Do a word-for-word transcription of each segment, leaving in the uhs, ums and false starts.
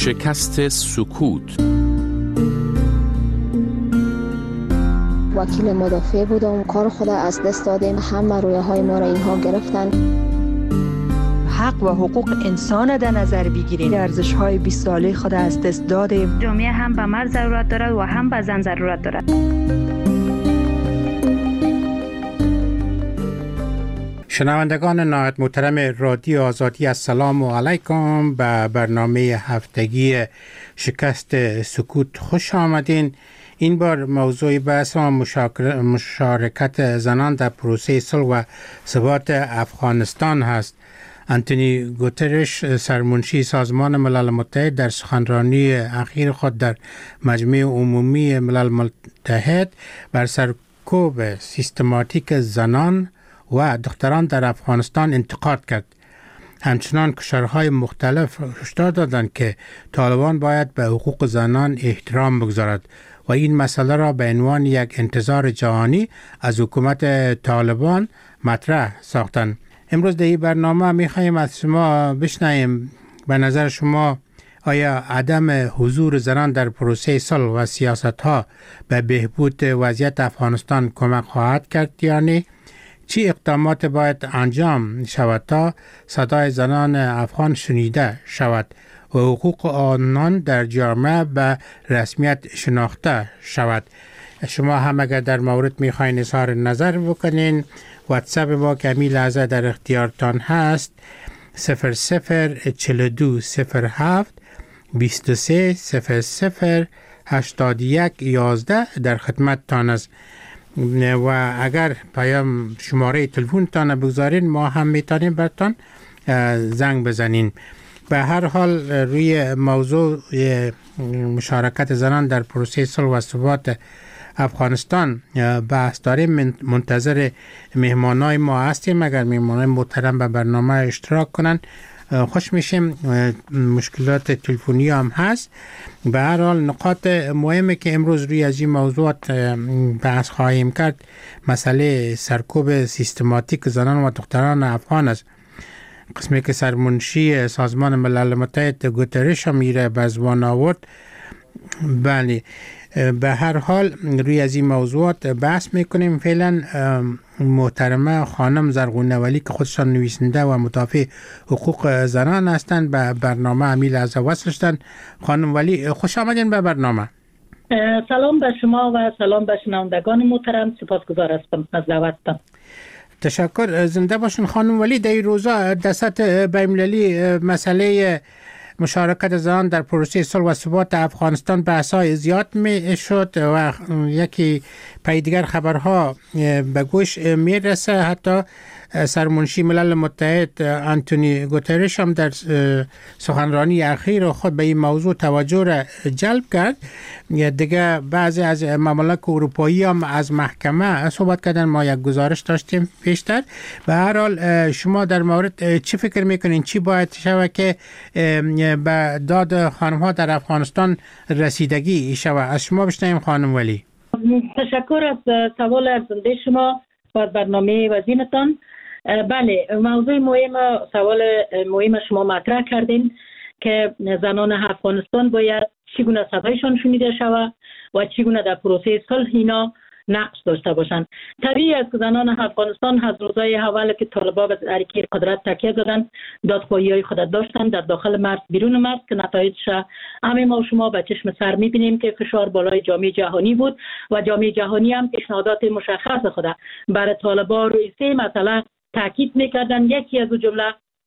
شکست سکوت. وکیل مدافع بودم، کار خود از دست دادیم، همه رویه های ما را اینها گرفتن. حق و حقوق انسان در نظر بگیریم، ارزش های بیست ساله خود از دست دادیم. جامعه هم به مرد ضرورت دارد و هم به زن ضرورت دارد. شنوندگان نهایت محترم رادیو آزادی، السلام علیکم. به برنامه هفتگی شکست سکوت خوش آمدین. این بار موضوع بحث ما مشارکت زنان در پروسه صلح و ثبات افغانستان هست. آنتونی گوترش، سرمنشی سازمان ملل متحد، در سخنرانی اخیر خود در مجمع عمومی ملل متحد بر سرکوب سیستماتیک زنان و دختران در افغانستان انتقاد کرد. همچنان کشورهای مختلف هشدار دادند که طالبان باید به حقوق زنان احترام بگذارد و این مسئله را به عنوان یک انتظار جهانی از حکومت طالبان مطرح ساختند. امروز در این برنامه می‌خوایم از شما بشنویم به نظر شما آیا عدم حضور زنان در پروسه صلح و سیاست‌ها به بهبود وضعیت افغانستان کمک خواهد کرد یا نه؟ چی اقدامات باید انجام شود تا صدای زنان افغان شنیده شود و حقوق آنان در جامعه به رسمیت شناخته شود؟ شما هم اگر در مورد میخواین اظهار نظر بکنین، واتساپ ما که همین لحظه در اختیارتان هست صفر صفر چهل و دو صفر هفت بیست و سه صفر صفر هشتاد و یک یازده در خدمت تان است و اگر پیام شماره تلفن تان بگذارین ما هم میتونیم برتان زنگ بزنین. به هر حال روی موضوع مشارکت زنان در پروسه صلح و ثبات افغانستان بحث داریم. منتظر مهمانای ما هستیم. اگر مهمانای محترم به برنامه اشتراک کنن خوش میشیم. مشکلات تلفنی هم هست. به هر حال نقاط مهمی که امروز روی از این موضوعات بحث خواهیم کرد مسئله سرکوب سیستماتیک زنان و دختران افغان است. قسمی که سرمنشی سازمان ملل متحد گوترش هم میره به زبان آورد. بله، به هر حال روی از این موضوعات بحث میکنیم. فعلا محترمه خانم زرغونه ولی که خودشان نویسنده و مدافع حقوق زنان هستند به برنامه امیل از وصل شدن. خانم ولی خوش آمدین به برنامه. سلام به شما و سلام به شنوندگان محترم. سپاسگزار هستم از دعوتتان. تشکر، زنده باشین خانم ولی. در این روزا در سطح بین‌المللی مسئله مشارکت زنان در پروسه صلح و ثبات افغانستان بحث‌های زیاد می شد و یکی پای دیگر خبرها به گوش می رسه. حتی سرمنشی ملل متحد آنتونی گوترش هم در سخنرانی اخیر خود به این موضوع توجه را جلب کرد. دیگه بعضی از ممالک اروپایی هم از محکمه صحبت کردن. ما یک گزارش داشتیم پیشتر. به هر حال شما در مورد چی فکر میکنین؟ چی باید شود که به داد خانم ها در افغانستان رسیدگی شود؟ از شما بشنویم خانم ولی. تشکر از سوال ارزنده شما و برنامه وزینتان. بله، موضوع مهم، سوال مهم شما مطرح کردین که زنان افغانستان باید چگونه صدایشان شنیده شود و چگونه در پروسه صلح اینا نقش داشته باشند. طبیعی است که زنان افغانستان از روزهای اول که طالبان به حرکت قدرت تکیه زدند دادخواهی‌های خود داشتند در داخل مرز بیرون مرز که نتایجش همه ما شما به چشم سر می‌بینیم که فشار بالای جامعه جهانی بود و جامعه جهانی هم پیشنهادات مشخص خود برای طالبان روی سه مسئله تاکید می‌کردند. یکی از جمله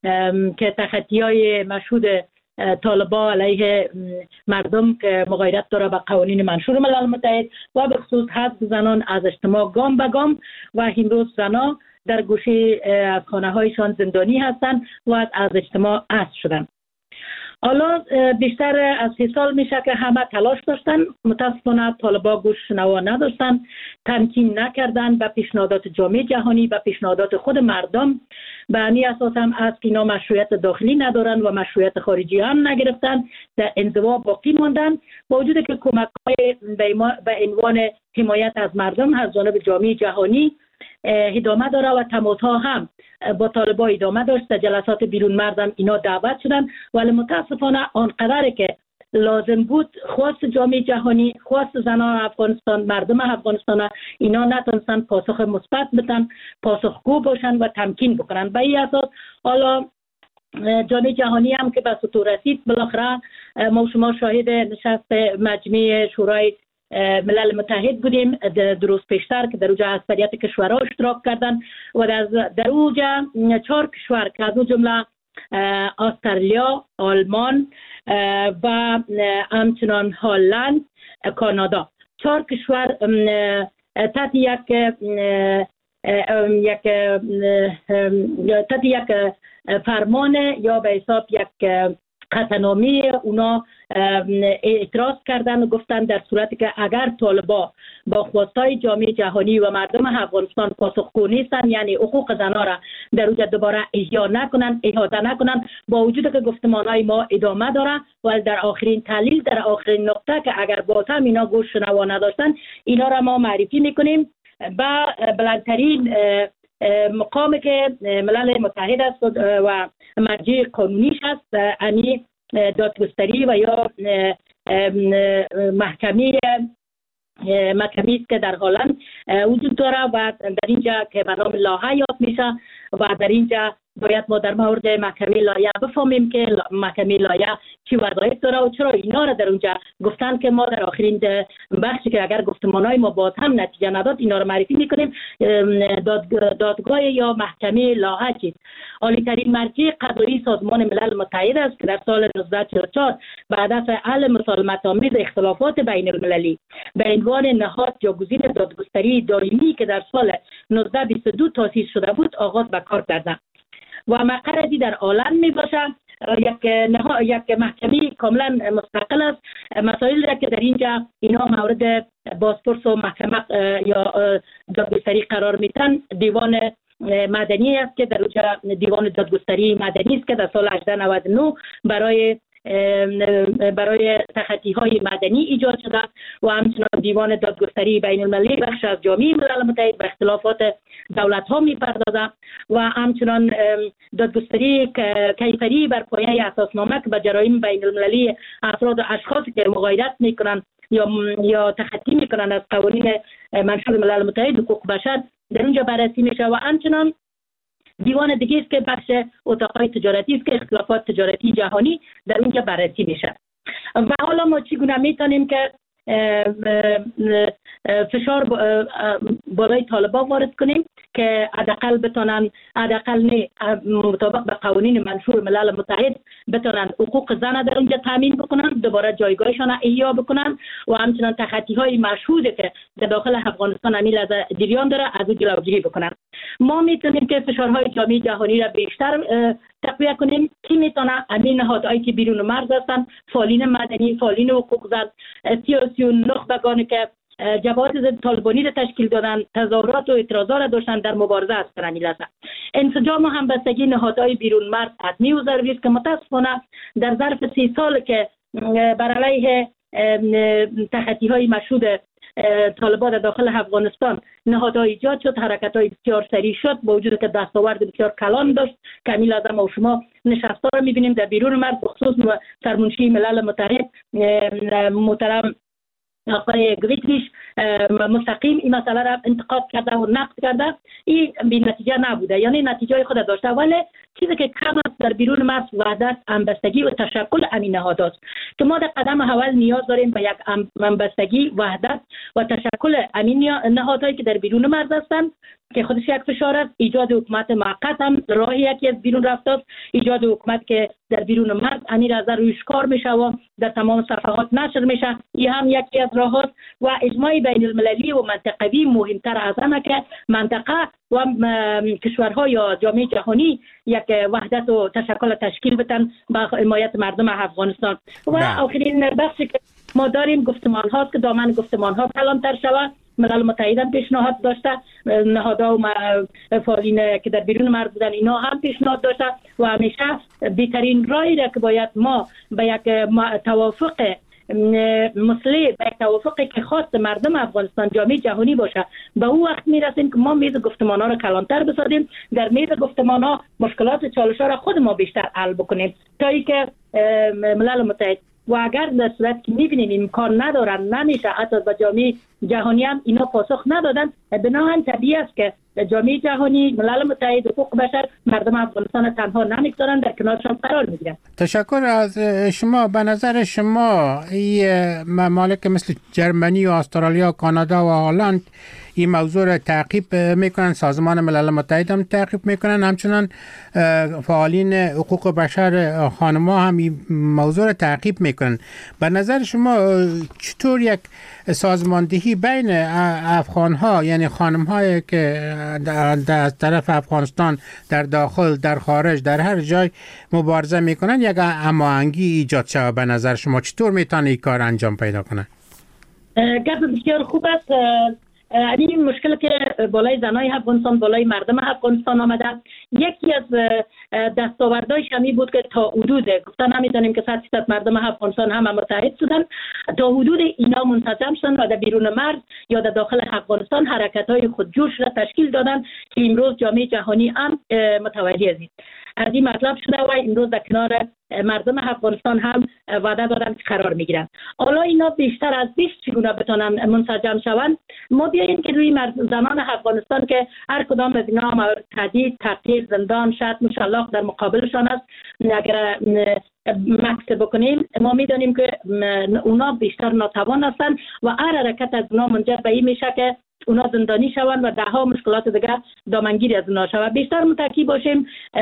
که تخطی‌های مشهود طالبان علیه مردم که مغایرت داره به قوانین منشور ملل متحد و به خصوص حذف زنان از اجتماع گام به گام و امروز زنان در گوشه از خانه هایشان زندانی هستند و از اجتماع حذف شدند. حالا بیشتر از سه سال میشه که همه تلاش داشتن، متاسفانه طالبان گوش شنوا نداشتن، تمکین نکردن به پیشنهادات جامعه جهانی و پیشنهادات خود مردم. به همین اساس هم از که اینا مشروعیت داخلی ندارن و مشروعیت خارجی هم نگرفتن، در انزوا باقی موندن، با وجود که کمک‌های به عنوان حمایت از مردم از جانب جامعه جهانی ادامه داره و تماس‌ها هم با طالبان ادامه داشت. در جلسات بیرون مرز هم اینا دعوت شدن، ولی متاسفانه آنقدر که لازم بود خواست جامعه جهانی، خواست زنان افغانستان، مردم افغانستان اینا نتونستن پاسخ مثبت بدن، پاسخگو باشن و تمکین بکنن. به این اساس حالا جامعه جهانی هم که به سطوح رسید، بالاخره ما شما شاهد نشست مجمع شورای ملل متحد بودیم در روز پیشتر که در اونجا اکثریت کشورها اشتراک کردن و در در اونجا چهار کشور که از اون جمله استرالیا، آلمان و همچنان هلند، کانادا، چهار کشور تحت یک یک تحت یک فرمان یا به حساب یک قطعنامه اونا اعتراض کردن و گفتن در صورتی که اگر طالبا با خواستای جامعه جهانی و مردم افغانستان پاسخگو نیستن، یعنی حقوق زنان را در اونجا دوباره احیا نکنن، احاطه نکنن، با وجود که گفتمانهای ما ادامه داره و در آخرین تحلیل، در آخرین نقطه که اگر باز هم اینا گوش شنوا نداشتن، اینا را ما معرفی میکنیم با بلندترین مقامی که ملل متحد است و مرجع قانونیش است، یعنی دادگستری و یا محکمه محکمه است که در هلند وجود داره و در اینجا که به نام لاهه یاد میشه و در اینجا باید ما در مورد محکمه لایه بفهمیم که محکمه لایه چی وظایف داره و چرا اینا را در اونجا گفتن که ما در آخرین بخشی که اگر گفتمانهای ما باز هم نتیجه نداد اینا را معرفی میکنیم. داد، دادگاه یا محکمه لایه چیست؟ عالی ترین مرجع قضایی سازمان ملل متحد است که در سال نوزده چهل و چهار بعد از حل مسالمت آمیز اختلافات بین المللی به عنوان نهاد جاگزین دادگستری دائمی که در سال نوزده بیست و دو تأسیس شده بود آغاز به کار کرده و مقرری در عالم می باشه. یک نه یک محکمه کاملا مستقل است. مسائل را که در اینجا اینا مورد بازپرس و محکمه یا دادگستری قرار میتن دیوان مدنی است که در اونجا دیوان دادگستری مدنی است که در سال هزار و هشتصد و نود و نه برای برای تخطی های مدنی ایجاد شده و همچنان دیوان دادگستری بین المللی بخش از جامعه ملل متحد به اختلافات دولت ها می پردازد و همچنان دادگستری کیفری بر پایه اساسنامه که به جرایم بین المللی افراد و اشخاصی که مغایرت می کنند یا یا تخطی می کنند از قوانین منشور ملل متحد حقوق بشر در اونجا بررسی میشه و همچنان دیوان دیگه است که بخش اتاقهای تجارتی است که اختلافات تجارتی جهانی در اونجا بررسی میشه. و حالا ما چگونه میتونیم که فشار بالای طالبا وارد کنیم که حداقل بتونن حداقل نه مطابق به قوانین منشور ملل متحد بتونن حقوق زن در اونجا تامین بکنن، دوباره جایگاهشان احیا بکنن و همچنان تخطی های مشهوده که در داخل افغانستان امیل از جریان داره از اون جلوگیری بکنن. ما میتونیم که فشارهای جامعه جهانی را بیشتر تقویت کنیم. کی میتونه؟ همین نهادهایی که بیرون مرز هستن، فعالین مدنی، فعالین حقوق زن، سیاسی و نخبگانی که جبهات ضد طالبانی را تشکیل دادن، تظاهرات و اعتراضات را داشتن در مبارزه است در همین لحظه. انسجام و همبستگی نهادهای بیرون مرز حتمی و ضروری است که متاسفانه در ظرف سی سال که بر علیه تخطی های مشهود طالبان در داخل افغانستان نهادهای ایجاد شد، حرکت‌های بسیار سریع شد با وجود که دستاورد بسیار کلان داشت که همین لحظه ما و شما نشست‌ها را می‌بینیم در بیرون مرز، بخصوص سرمنشی ملل متحد محترم آقای گویتریش مستقیم این مسئله را انتقاد کرده و نقد کرده. این بی نتیجه نبوده، یعنی نتیجه خود داشته، ولی چیزی که کم است در بیرون مرز وحدت، همبستگی و تشکل همین نهادات که ما در قدم اول نیاز داریم به یک همبستگی، وحدت و تشکل همین نهادهایی که در بیرون مرز هستند که خودش یک فشار است. ایجاد حکومت موقت هم راه یکی از بیرون رفت است. ایجاد حکومت که در بیرون مرز امیر از رویش کار میشه و در تمام صفحات نشر میشه، این هم یکی از راه است. و اجماع بین المللی و منطقوی مهمتر از همه که منطقه و کشورها یا جامعه جهانی یک وحدت و تشکل تشکیل بدن با حمایت مردم افغانستان. و آخرین بخشی که ما داریم گفتمان هاست که دامن گفتمان ها کلانتر شود. ملل متحد هم پیشنهاد داشته، نهادها و فعالین که در بیرون مرز بودن اینا هم پیشنهاد داشته و همیشه بهترین راهی را که باید ما به یک توافق مسئله به توافقی که خواست مردم افغانستان جامعه جهانی باشه به اون وقت میرسیم که ما میز گفتمان ها را کلانتر بسازیم، در میز گفتمان ها مشکلات چالش ها را خود ما بیشتر حل بکنیم تا اینکه ملل متحد و اگر در صورت که می‌بینیم امکان ندارن نمیشه حتی به جامعه جهانی هم اینا پاسخ ندادن، بنابراین طبیعی است که جامعه جهانی، ملل متحد، حقوق بشر مردم افغانستان تنها نمیگذارن، در کنارشان قرار میگیرن. تشکر از شما. به نظر شما این ممالک مثل جرمنی و استرالیا و کانادا و هلند این موضوع را تعقیب میکنن، سازمان ملل متحد هم تعقیب میکنن، همچنان فعالین حقوق بشر خانم‌ها هم این موضوع را تعقیب میکنن. به نظر شما چطور یک سازماندهی بین افغان‌ها، یعنی خانم‌هایی که از طرف افغانستان در داخل، در خارج، در هر جای مبارزه میکنن، یک هماهنگی ایجاد شود؟ به نظر شما چطور میتونه این کار انجام پیدا کنه؟ گپ بسیار خوب است. این مشکل که بالای زنای افغانستان، بالای مردم افغانستان آمده، یکی از دستاوردهایش همی بود که تا حدود گفتن نمیدانیم که صد فیصد مردم افغانستان هم متحد شدن، تا حدود اینا منسجم شدن و در بیرون مرز یا در داخل افغانستان حرکت‌های خودجوش را تشکیل دادن که امروز جامعه جهانی هم متوجه است. از این مطلب شده و امروز در کنار مردم افغانستان هم وعده دادن که قرار میگیرن. حالا اینا بیشتر از بیست چگونه بتونن منسجم شوند؟ ما بیاییم که روی زنان افغانستان که هر کدام از اینا مورد تهدید، تحقیر، زندان، شتم، شلاق در مقابلشان است، اگر مکس بکنیم ما میدانیم که اونا بیشتر ناتوان هستند و هر حرکت از اونا منجر به این میشه که اونا زندانی شوند و ده ها مشکلات دیگر دامنگیری از اونا شود. بیشتر متکی باشیم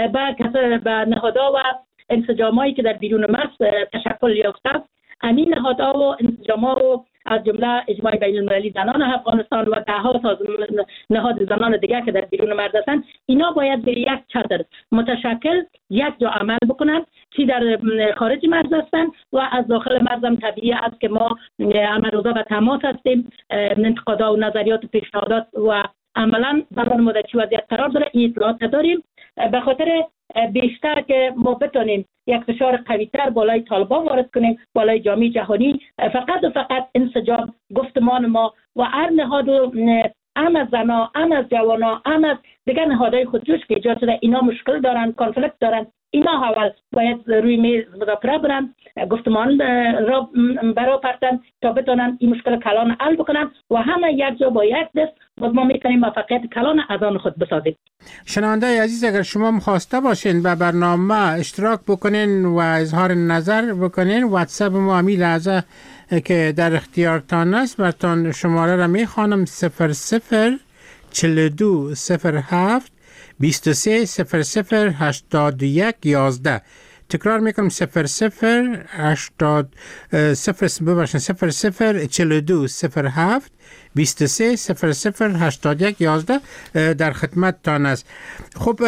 به به نهادها و انسجامایی که در بیرون مرز تشکل یافته، همین نهادها و انسجامها و از جمله اجماع بین المللی زنان افغانستان و ده ها نهاد زنان دیگر که در بیرون مرز هستند، اینا باید به یک چتر متشکل یک جا عمل بکنند، چی در خارج مرز هستند و از داخل مرز هم طبیعی است که ما عمل روزا و تماس هستیم، انتقادات و نظریات و پیشنهادات و عملا زمان مدتی وضعیت قرار داره، این اطلاعات داریم. به خاطر بیشتر که ما بتونیم یک فشار قوی‌تر بالای طالبان وارد کنیم، بالای جامعه جهانی، فقط و فقط انسجام گفتمان ما و هر نهاد و هم از زنا، هم از جوانا، هم از دیگر نهادهای خودجوش که ایجاد شده، اینا مشکل دارن، کانفلیکت دارن، اینا اول باید روی میز مذاکره برن، گفتمان را برا پرتن تا بتونن این مشکل کلان حل بکنن و همه یک جا با یک دست باز ما میتونیم موفقیت کلان از آن خود بسازیم. شنونده عزیز، اگر شما مخواسته باشین و برنامه اشتراک بکنین و اظهار نظر بکنین، واتساپ ما همی لحظه که در اختیارتان است براتون شماره را میخوانم: صفر صفر چهل و دو صفر هفت بیست و سه صفر صفر هشتاد و یک یازده. تکرار میکنم: صفر صفر هشتاد صفر ببخشید صفر صفر چهل و دو صفر هفت بیست و سه صفر صفر هشتاد و یک یازده در خدمت تان است. خب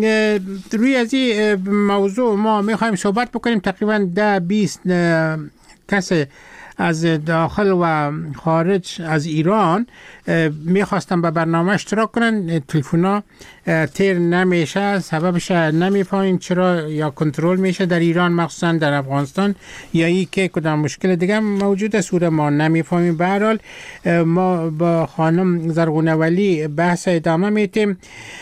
روی از این موضوع ما میخوایم صحبت بکنیم. تقریبا ده بیست کس از داخل و خارج از ایران میخواستن به برنامه اشتراک کنن، تلفونا تیر نمیشه، سببش نمیفهمیم چرا، یا کنترل میشه در ایران مخصوصا در افغانستان، یا ای که کدام مشکل دیگه موجوده سوره ما نمیفهمیم. به هر حال ما با خانم زرغونه ولی بحث ادامه میتیم.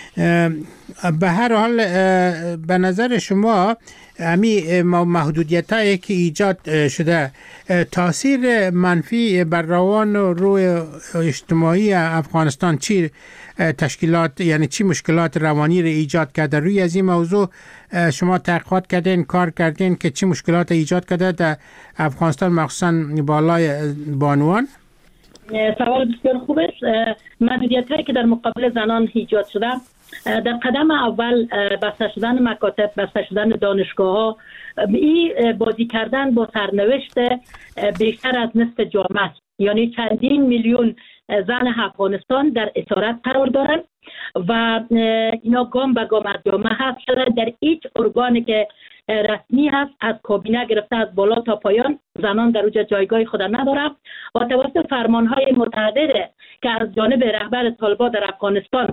به هر حال به نظر شما امی محدودیت هایی که ایجاد شده تاثیر منفی بر روان و روی اجتماعی افغانستان چی تشکیلات، یعنی چی مشکلات روانی رو ایجاد کرده؟ روی از این موضوع شما تحقیقات کردین، کار کردین که چی مشکلات ایجاد کرده در افغانستان مخصوصا بالای بانوان؟ سوال بسیار خوب است. محدودیت هایی که در مقابل زنان ایجاد شده، در قدم اول بسته شدن مکاتب، بسته شدن دانشگاه ها، این بازی کردن با سرنوشت بیشتر از نصف جامعه است. یعنی چندین میلیون زن افغانستان در اسارت قرار دارند و اینا گام به گام از جامعه حذف شدن. در هیچ ارگانی که رسمی هست، از کابینه گرفته از بالا تا پایان، زنان در اوج جایگاه خود ندارند و توسط فرمانهای متعدد که از جانب رهبر طالبان در افغانستان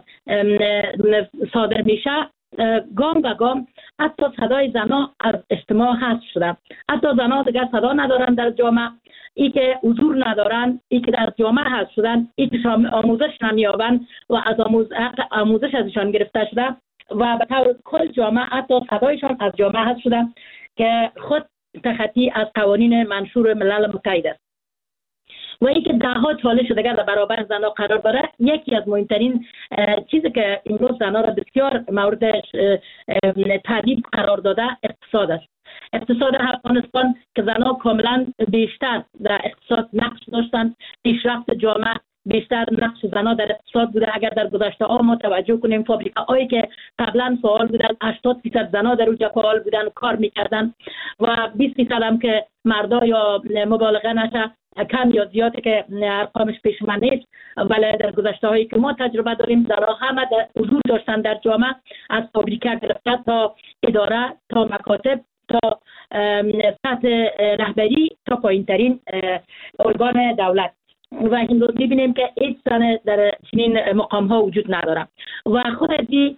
صادر میشه، گام به گام حتی صدای زنان از اجتماع حذف شده. حتی زنان دیگر صدا ندارن در جامعه، ای که حضور ندارن، ای که در جامعه حذف شدن، ای که آموزش نمیابن و از آموز... آموزش ازشان گرفته شده و به طور کل جامعه حتی صدایشان از جامعه حذف شده که خود تخطی از قوانین منشور ملل متحد است و اینکه ده ها چالش دیگر در برابر زنها قرار داره. یکی از مهمترین چیزی که امروز زنها را بسیار مورد تهدید قرار داده اقتصاد است. اقتصاد افغانستان که زنها کاملا بیشتر در اقتصاد نقش داشتند، پیشرفت جامعه بیشتر نقش زنها در اقتصاد بوده. اگر در گذشته ها ما توجه کنیم فابریکاهایی که قبلا فعال بودن هشتاد درصد زنها در اونجا فعال بودن، کار میکردن و بیست درصد هم که مردا یا مبالغه نشه کم یا زیاده که ارقامش پیش من نیست، ولی در گذشته هایی که ما تجربه داریم زنها همه حضور داشتن در جامعه، از فابریکه گرفته تا اداره تا مکاتب تا سطح رهبری تا پایین ترین ارگان دولت و امروز می‌بینیم که هیچ زن در چنین مقام ها وجود نداره و خود ازی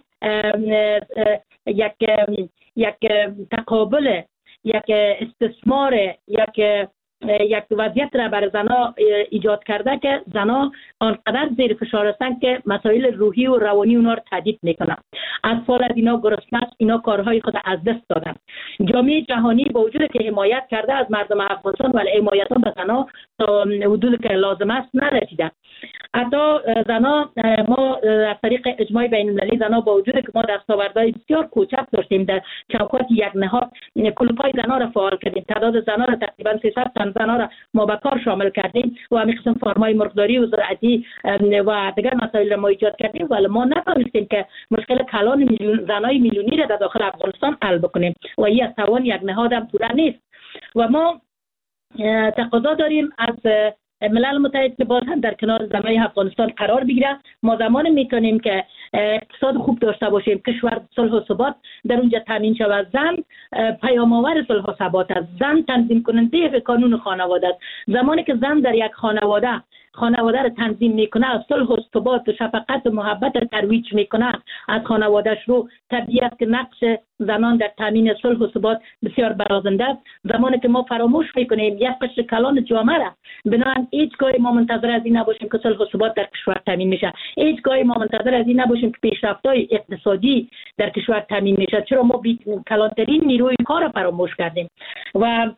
یک یک تقابل، یک استثمار، یک یک وضعیت را بر زنها ایجاد کرده که زنها آنقدر زیر فشار هستند که مسائل روحی و روانی اونا را تهدید میکنن. اطفال از اینا گرسنه است، اینا کارهای خود از دست دادن. جامعه جهانی با وجود که حمایت کرده از مردم افغانستان ولی حمایت به زنها تا حدودی که لازم است نرسیده. حتی زنها ما از طریق اجماع بین المللی زنها با وجود که ما دستاوردهای بسیار کوچک داشتیم در چوکات یک نهاد کلوپای زنها را فعال کردیم، تعداد زنها را تقریبا سیصد تن زنها را ما به کار شامل کردیم و همین قسم فرمای مرغداری و زراعتی و دیگر مسائل را ما ایجاد کردیم ولی ما نتوانستیم که مشکل کلان میلیون زنای میلیونی را در داخل افغانستان حل بکنیم و این از توان یک نهاد هم پورا نیست و ما تقاضا داریم از ملل متحد که باز هم در کنار زنای افغانستان قرار بگیره. ما زمان میتونیم که اقتصاد خوب داشته باشیم، کشور صلح و ثبات در اونجا تامین شود. زن پیام آور صلح و ثبات است، زن تنظیم کننده قانون خانواده است. زمانی که زن در یک خانواده خانواده را تنظیم میکنه، صلح و ثبات و شفقت و محبت را ترویج میکنه از خانوادهش رو، طبیعی است که نقش زنان در تامین صلح و ثبات بسیار برازنده است. زمانی که ما فراموش میکنیم یک قشر کلان جامعه را، بنابراین هیچگاه ما منتظر از این نباشیم که صلح و ثبات در کشور تامین میشه، هیچگاه ما منتظر از این نباشیم که پیشرفت‌های اقتصادی در کشور تامین میشه، چرا ما کلانترین نیروی کار را فراموش کردیم و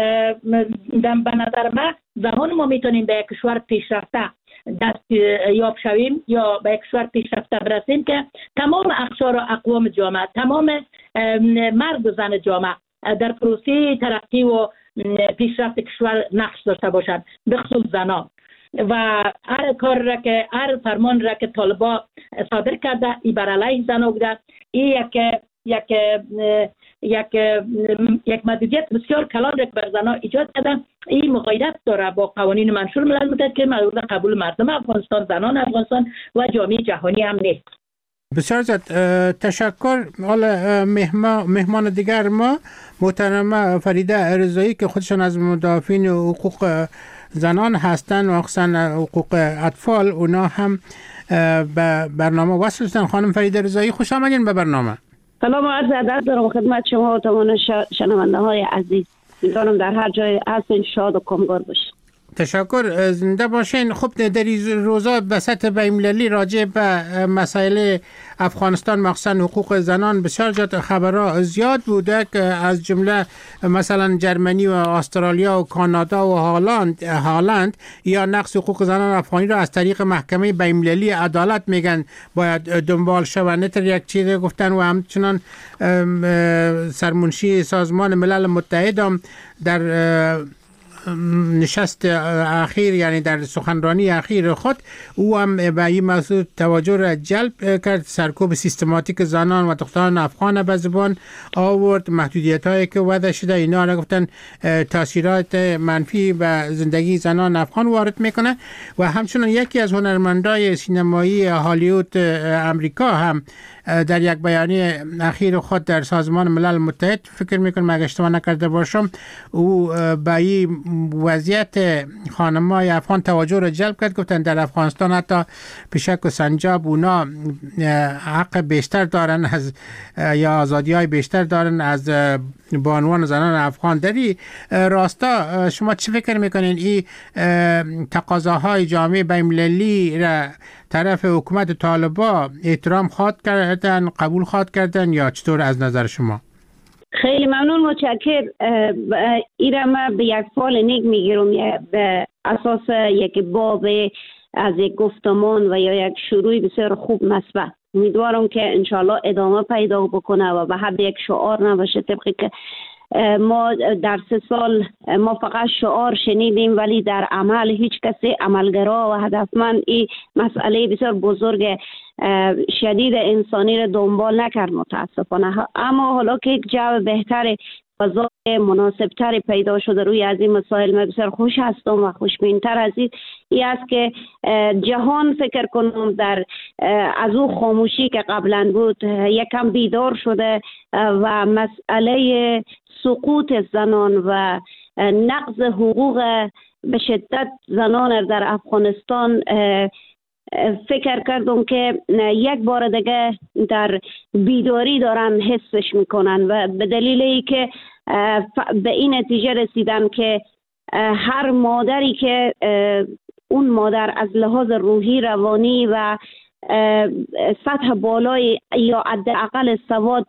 به نظر من زمان ما میتونیم به یک کشور پیشرفته دست یاب شویم یا به یک کشور پیشرفته برسیم که تمام اقشار و اقوام جامعه، تمام مرد و زن جامعه در پروسه ترقی و پیشرفت کشور نقش داشته باشند، به خصوص زنان. و هر کار را که هر فرمان را که طالبا صادر کرده ای بر علیه زنان بوده، این یک یک یک یک محدودیت بسیار کلان را که بر زنان ایجاد کرده. این مغایرت داره با قوانین منشور ملل متحد که مورد قبول مردم افغانستان، زنان افغانستان و جامعه جهانی هم نیست. بسیار زیاد تشکر. حالا مهمان مهمان دیگر ما محترمه فریده رضایی که خودشان از مدافعین حقوق زنان هستند و خصوصا حقوق اطفال، اونا هم به برنامه وصل شدن. خانم فریده رضایی خوش آمدین به برنامه. سلام و عرض ادب دارم خدمت شما و تمام شنونده های عزیز. می‌دانم در هر جای هستین شاد و کامگار باشین. تشکر، زنده باشین. خب در این روزا به سطح بین‌المللی راجع به مسائل افغانستان مخصوصا حقوق زنان بسیار جات خبرها زیاد بوده که از جمله مثلا جرمنی و استرالیا و کانادا و هالند هالند یا نقض حقوق زنان افغانی را از طریق محکمه بین‌المللی عدالت میگن باید دنبال شود. نتر یک چیز گفتن و همچنان سرمنشی سازمان ملل متحد هم در نشست اخیر، یعنی در سخنرانی اخیر خود، او هم به این موضوع توجه را جلب کرد. سرکوب سیستماتیک زنان و دختران افغان به زبان آورد، محدودیت هایی که وضع شده اینا را گفتن تاثیرات منفی به زندگی زنان افغان وارد میکنه. و همچنان یکی از هنرمندای سینمایی هالیوود امریکا هم در یک بیانیه اخیر خود در سازمان ملل متحد، فکر میکنم اگه اشتباه نکرده باشم، او به این وضعیت خانم‌های افغان توجه را جلب کرد. گفتن در افغانستان حتی پیشک و سنجاب اونا حق بیشتر دارن از یا آزادی‌های بیشتر دارن از بانوان زنان افغان. در این راستا شما چه فکر میکنین؟ این تقاضاهای جامعه بین‌المللی را طرف حکومت طالبان احترام خواد کردن، قبول خواد کردن یا چطور از نظر شما؟ خیلی ممنون، متشکر. ایره من به یک فال نیک میگیرم به اساس یک باب از یک گفتمان و یا یک شروع بسیار خوب مثبت. امیدوارم که انشالله ادامه پیدا بکنه و به حد یک شعار نباشه، طبقی که ما در سه سال ما فقط شعار شنیدیم ولی در عمل هیچ کسی عملگرا و هدفمند این مسئله بسیار بزرگ شدید انسانی را دنبال نکرد متاسفانه. اما حالا که یک جو بهتر فضای مناسبتری پیدا شده روی از این مسائل، من بسیار خوش هستم و خوشبینتر از این ای است که جهان فکر کنم در از او خاموشی که قبلا بود یکم بیدار شده و مسئله سقوط زنان و نقض حقوق به شدت زنان در افغانستان فکر کردم که یک بار دیگه در بیداری دارن حسش میکنن و به دلیل ای که به این نتیجه رسیدن که هر مادری که اون مادر از لحاظ روحی، روانی و سطح بالای یا حداقل سواد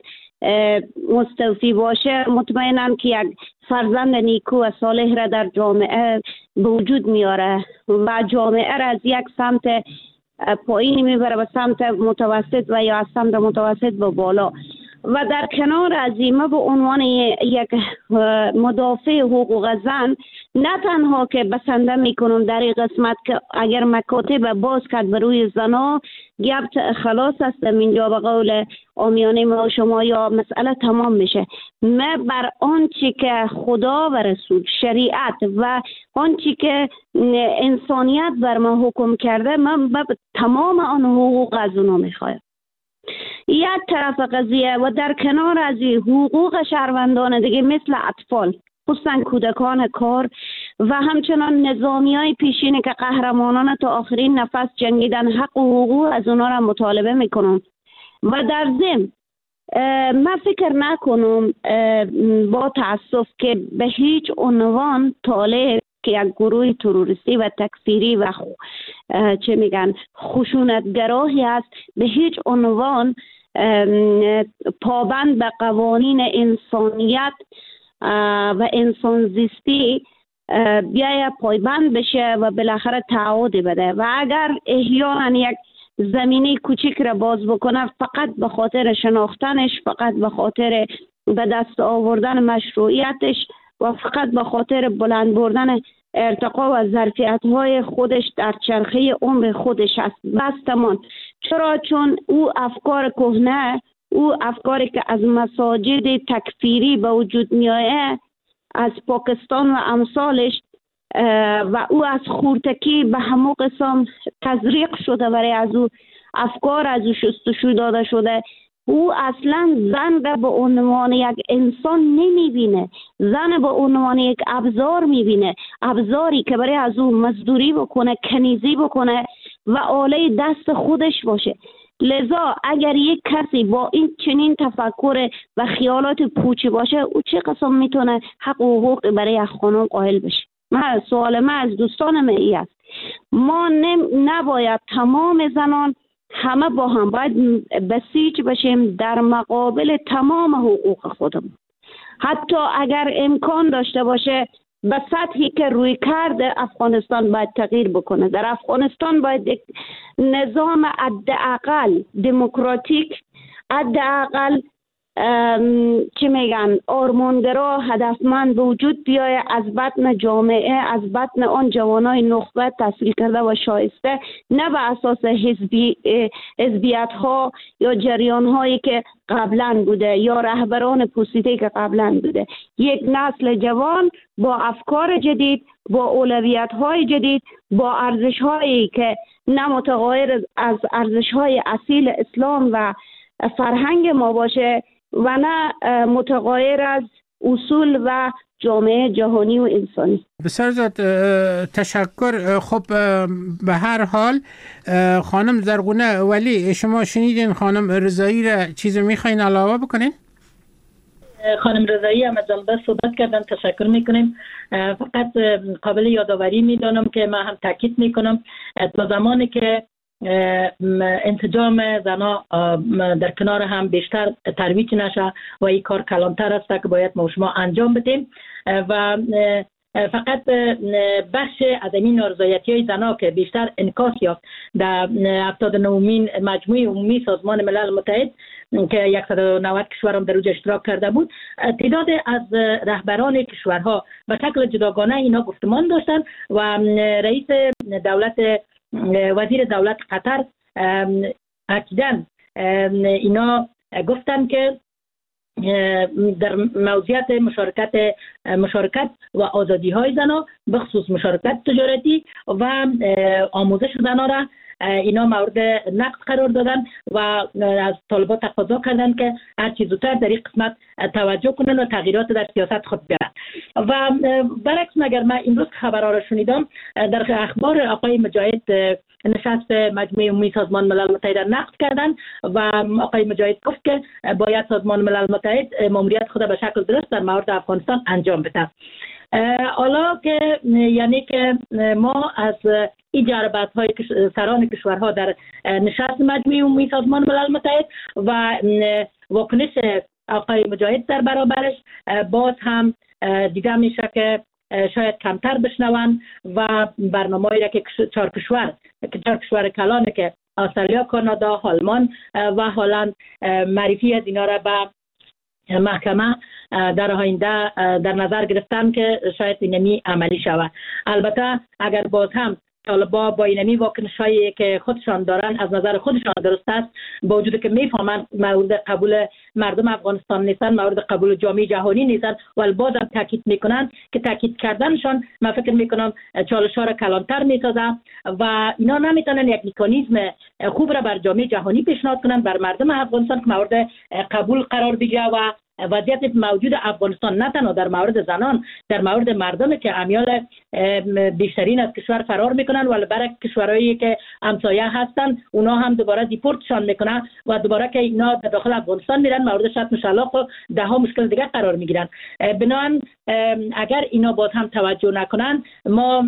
مستوفی باشه، مطمئنم که یک فرزند نیکو و صالح را در جامعه به وجود میاره و جامعه را از یک سمت پایین میبره به سمت متوسط و یا از سمت متوسط به بالا. و در کنار از این به عنوان یک مدافع حقوق زن نه تنها که بسنده میکنم در این قسمت که اگر مکاتب باز کرد بر روی زنا گپ خلاص است اینجا به قول عامیانه ما و شما یا مسئله تمام میشه. من بر آنچه که خدا و رسول، شریعت و آنچه که انسانیت بر ما حکم کرده، من به تمام آن حقوق از اونو میخوایم. یک طرف قضیه و در کنار از حقوق شهروندان دیگه مثل اطفال، خصوصا کودکان کار و همچنان نظامی های پیشینه که قهرمانان تا آخرین نفس جنگیدن، حق و حقوق از اونا را مطالبه میکنم. و در ضمن من فکر نکنم با تاسف که به هیچ عنوان طالع که یک گروه تروریستی و تکفیری و چه میگن خشونتگراهی است به هیچ عنوان پابند به قوانین انسانیت و انسان زیستی بیای پایبند بشه و بالاخره تعهد بده. و اگر احیانا یک زمینه کوچیک را باز بکنه فقط به خاطر شناختنش، فقط به خاطر به دست آوردن مشروعیتش و فقط به خاطر بلند بردن ارتقا و ظرفیت‌های خودش در چرخه عمر خودش است، بس تمام. چرا؟ چون او افکار کهنه، او افکاری که از مساجد تکفیری به وجود میآید از پاکستان و امثالش و او از خورتکی به همه قسم تزریق شده برای از او افکار از او شستشو داده شده. او اصلا زن را به عنوان یک انسان نمیبینه، زن به عنوان یک ابزار میبینه، ابزاری که برای از او مزدوری بکنه، کنیزی بکنه و آله دست خودش باشه. لذا اگر یک کسی با این چنین تفکر و خیالات پوچی باشه، او چه قسم میتونه حق و حقوق برای یک خانم قائل بشه؟ من سوال من از دوستانم ای است، ما نباید تمام زنان همه با هم باید بسیج بشیم در مقابل تمام حقوق خودمون. حتی اگر امکان داشته باشه به سطحی که روی کرده افغانستان باید تغییر بکنه. در افغانستان باید یک نظام حداقل دموکراتیک، حداقل چی میگن آرمانگرا، هدفمند به وجود بیاید از بطن جامعه، از بطن آن جوانای نخبه تحصیل کرده و شایسته، نه به اساس حزبی حزبیت ها یا جریان هایی که قبلا بوده یا رهبران پوسیده که قبلا بوده. یک نسل جوان با افکار جدید، با اولویت های جدید، با ارزش هایی که نه متغیر از ارزش های اصیل اسلام و فرهنگ ما باشه و نه متغیر از اصول و جامعه جهانی و انسانی. بسیار زیاد تشکر. خب به هر حال خانم زرغونه ولی شما شنیدین خانم رضایی را چیز میخواین علاوه بکنین؟ خانم رضایی هم از جلده صحبت کردن، تشکر میکنیم. فقط قابل یادآوری میدانم که من هم تاکید میکنم تا زمانی که انسجام زنا در کنار هم بیشتر ترویج نشه و این کار کلانتر است که باید ما شما انجام بدیم و فقط بخش از این نارضایتی های زنا که بیشتر انعکاس یافت در هفتاد و نهمین مجموعه عمومی سازمان ملل متحد که صد و نود کشور هم در اوج اشتراک کرده بود، تعداد از رهبران کشورها به شکل جداگانه اینا گفتمان داشتن و رئیس دولت وزیر دولت قطر اکیدن اینا گفتن که در موضوعیت مشارکت مشارکت و آزادی های زنان بخصوص مشارکت تجارتی و آموزش زنان را اینا مورد نقد قرار دادن و از طالبان تقاضا کردن که هر چیز زودتر در این قسمت توجه کنن و تغییرات در سیاست خود بیارن. و برعکس مگر من امروز خبرها را شنیدم، در اخبار آقای مجاهد نشست مجمع عمومی سازمان ملل متحد نقد کردن و آقای مجاهد گفت که باید سازمان ملل متحد ماموریت خود به شکل درست در مورد افغانستان انجام بده. حالا که یعنی که ما از این جربت های سران کشورها در نشست مجمع عمومی سازمان ملل متحد و واکنش آقای مجاهد در برابرش باز هم دیده میشه که شاید کمتر بشنون و برنامه‌ای را که چهار کشور چهار کشور کلانه که استرالیا، کانادا، آلمان و هلند معرفی از اینا را به محکمه در آینده در نظر گرفتن که شاید اینمی عملی شود. البته اگر باز هم طالبا با اینمی واکنش‌هایی که خودشان دارن از نظر خودشان درست است، با وجود که میفهمن مورد قبول مردم افغانستان نیستن، مورد قبول جامعه جهانی نیستن، ولی باز هم تاکید میکنن که تاکید کردنشان من فکر میکنم چالش‌ها را کلانتر میسازه و اینا نمیتونن یک مکانیزم خوب را بر جامعه جهانی پیشنهاد کنن بر مردم افغانستان که مورد قبول قرار بگیره و وضعیت موجود افغانستان نه تنها در مورد زنان، در مورد مردمی که امیال بیشترین از کشور فرار میکنن ولی برای کشورهایی که همسایه هستن اونا هم دوباره دیپورتشان میکنن و دوباره که اینا به داخل افغانستان میرن موردش مشکلات و ده ها مشکل دیگه قرار میگیرن. بنابراین اگر اینا باز هم توجه نکنن ما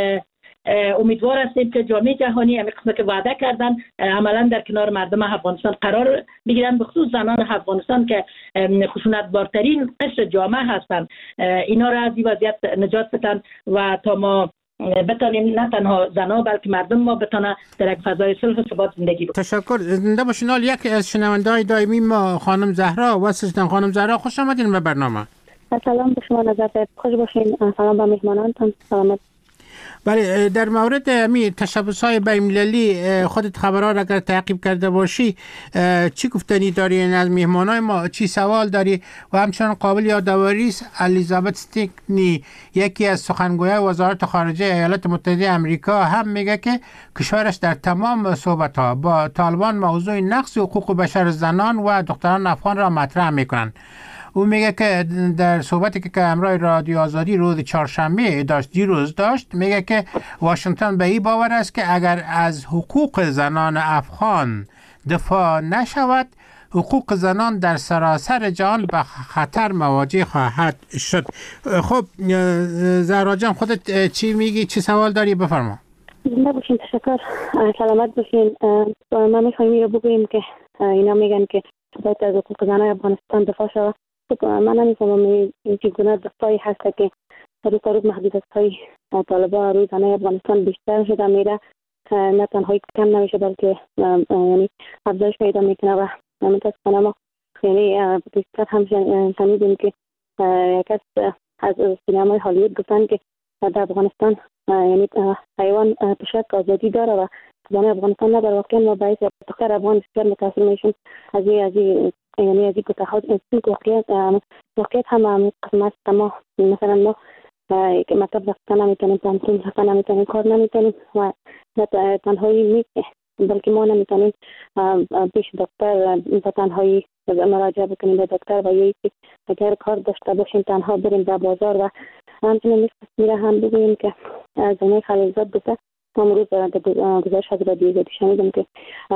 امیدوار هستیم که جامعه جهانی همین قسمت که وعده کردن عملا در کنار مردم افغانستان قرار بگیرن، به خصوص زنان افغانستان که خشونت بارترین قشر جامعه هستند، اینا را از این وضعیت نجات بدن و تا ما بتانیم نه تنها زنها بلکه مردم ما بتانه در یک فضای صلح و ثبات زندگی بکنن. تشکر. زنده باشین. یکی از شنونده‌های دائمی ما خانم زهرا واسطن. خانم زهرا خوش آمدین به برنامه. سلام به شما، نظر خوش باشین. سلام به مهمانانتون. سلامت. بله، در مورد می تشبس‌های بین‌المللی خودت خبرها را اگر تعقیب کرده باشی چی گفتنی داری از مهمانای ما؟ چی سوال داری؟ و همچنان قابل یادآوری است الیزابت استیکنی یکی از سخنگویان وزارت خارجه ایالات متحده آمریکا هم میگه که کشورش در تمام صحبت‌ها با طالبان موضوع نقض حقوق بشر زنان و دختران افغان را مطرح میکنند. او میگه که در صحبتی که همراه رادیو آزادی روز چهارشنبه داشت دیروز داشت میگه که واشنگتن به این باور است که اگر از حقوق زنان افغان دفاع نشود حقوق زنان در سراسر جهان به خطر مواجه خواهد شد. خب زهرا جان خودت چی میگی؟ چی سوال داری؟ بفرما. زنده باشین. تشکر. سلامت باشین. ما میخوایم این رو بگوییم که اینا میگن که باید از حقوق زنان افغانستان دفاع شود. من نمی‌فهمم این چگونه دفاعی هست که روز تا روز محدودیت‌های طالبان روی زنان افغانستان بیشتر شده میره، نه تنها کم نمیشه بلکه یعنی افزایش پیدا میکنه و متاسفانه ما یعنی بیشتر هم شنیدیم که یک از سینمای هالیوود گفتن که در افغانستان یعنی حیوان پشک آزادی داره و زنان افغانستان نداره. واقعا ما باعث دختر افغان بسیار متاثر میشیم از این از این یعنی از این گتاهات این واقعیت واقعیت هم قسم است. ما مثلا ما که مطلب رفتن نمیتونیم، تنظیم رفتن نمیتونیم، کار نمیتونیم و نه تنهایی می بلکه ما نمیتونیم پیش دکتر به تنهایی مراجعه بکنیم به دکتر و یا که اگر کار داشته باشیم تنها بریم در بازار و همچنین نیست میره هم بگوییم که زنه خلیلزاد بسه امروز گزارش از رادیو آزادی شنیدم که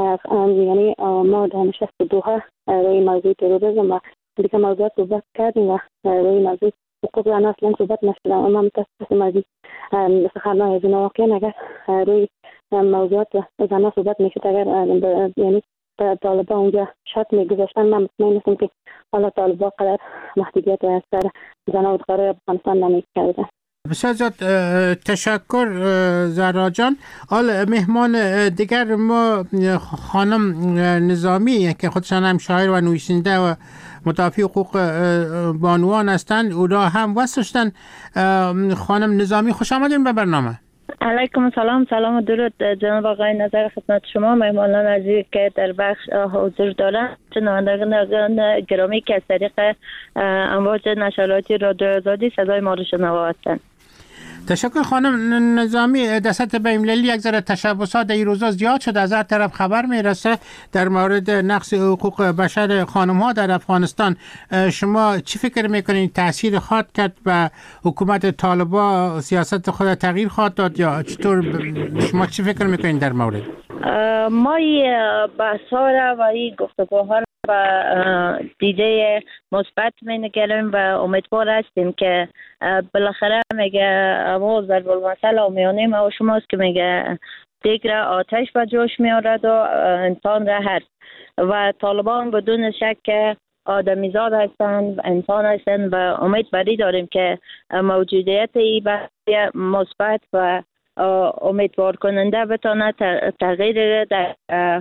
یعنی ما در نشست دوحه روی موضوع تروریسم و دیگه موضوعات صحبت کردیم و روی موضوع حقوق زنان اصلا صحبت نشده. ما متاسفم از این سخنان از این واقعا اگر روی موضوعات زنان صحبت میشد، اگر یعنی طالبا اونجا شرط میگذاشتن، من مطمئن نیستم که حالا طالبا قدر محدودیت سر زنان و دخترای افغانستان نمیکردن. بسیار زیاد تشکر زهرا جان. حالا مهمان دیگر ما خانم نظامی که خودشان هم شاعر و نویسنده و مدافع حقوق بانوان هستند، اونا هم وصلشتن. خانم نظامی خوش آمدین به برنامه. علیکم سلام. سلام و درود جناب آقای نظر خدمت شما، مهمانان عزیزی که در بخش حضور دارند، شنوندگان گرامی که از طریق امواج نشراتی رادیو آزادی صدای ما رو شنوا هستند. تشکر خانم نظامی. در سطح بین‌المللی یک ذره تشبسات در این روزا زیاد شد. از هر طرف خبر میرسه در مورد نقض حقوق بشر خانم ها در افغانستان. شما چی فکر میکنید تاثیر خواهد کرد به حکومت طالبان؟ سیاست خود تغییر خواهد داد یا چطور؟ شما چی فکر میکنید در مورد؟ ما این بحث‌ها را و این گفتگوها و دیده مثبت می‌نگریم و امیدوار هستیم که بالاخره میگه اما ضرب المثل و میانه ما و شماست که میگه دیگ را آتش به جوش میارد و انسان را هست و طالبان بدون شک آدمیزاد هستند، انسان هستند و امید بری داریم که موجودیت ای بحث مثبت و امیدوار کننده بتونه تغییر در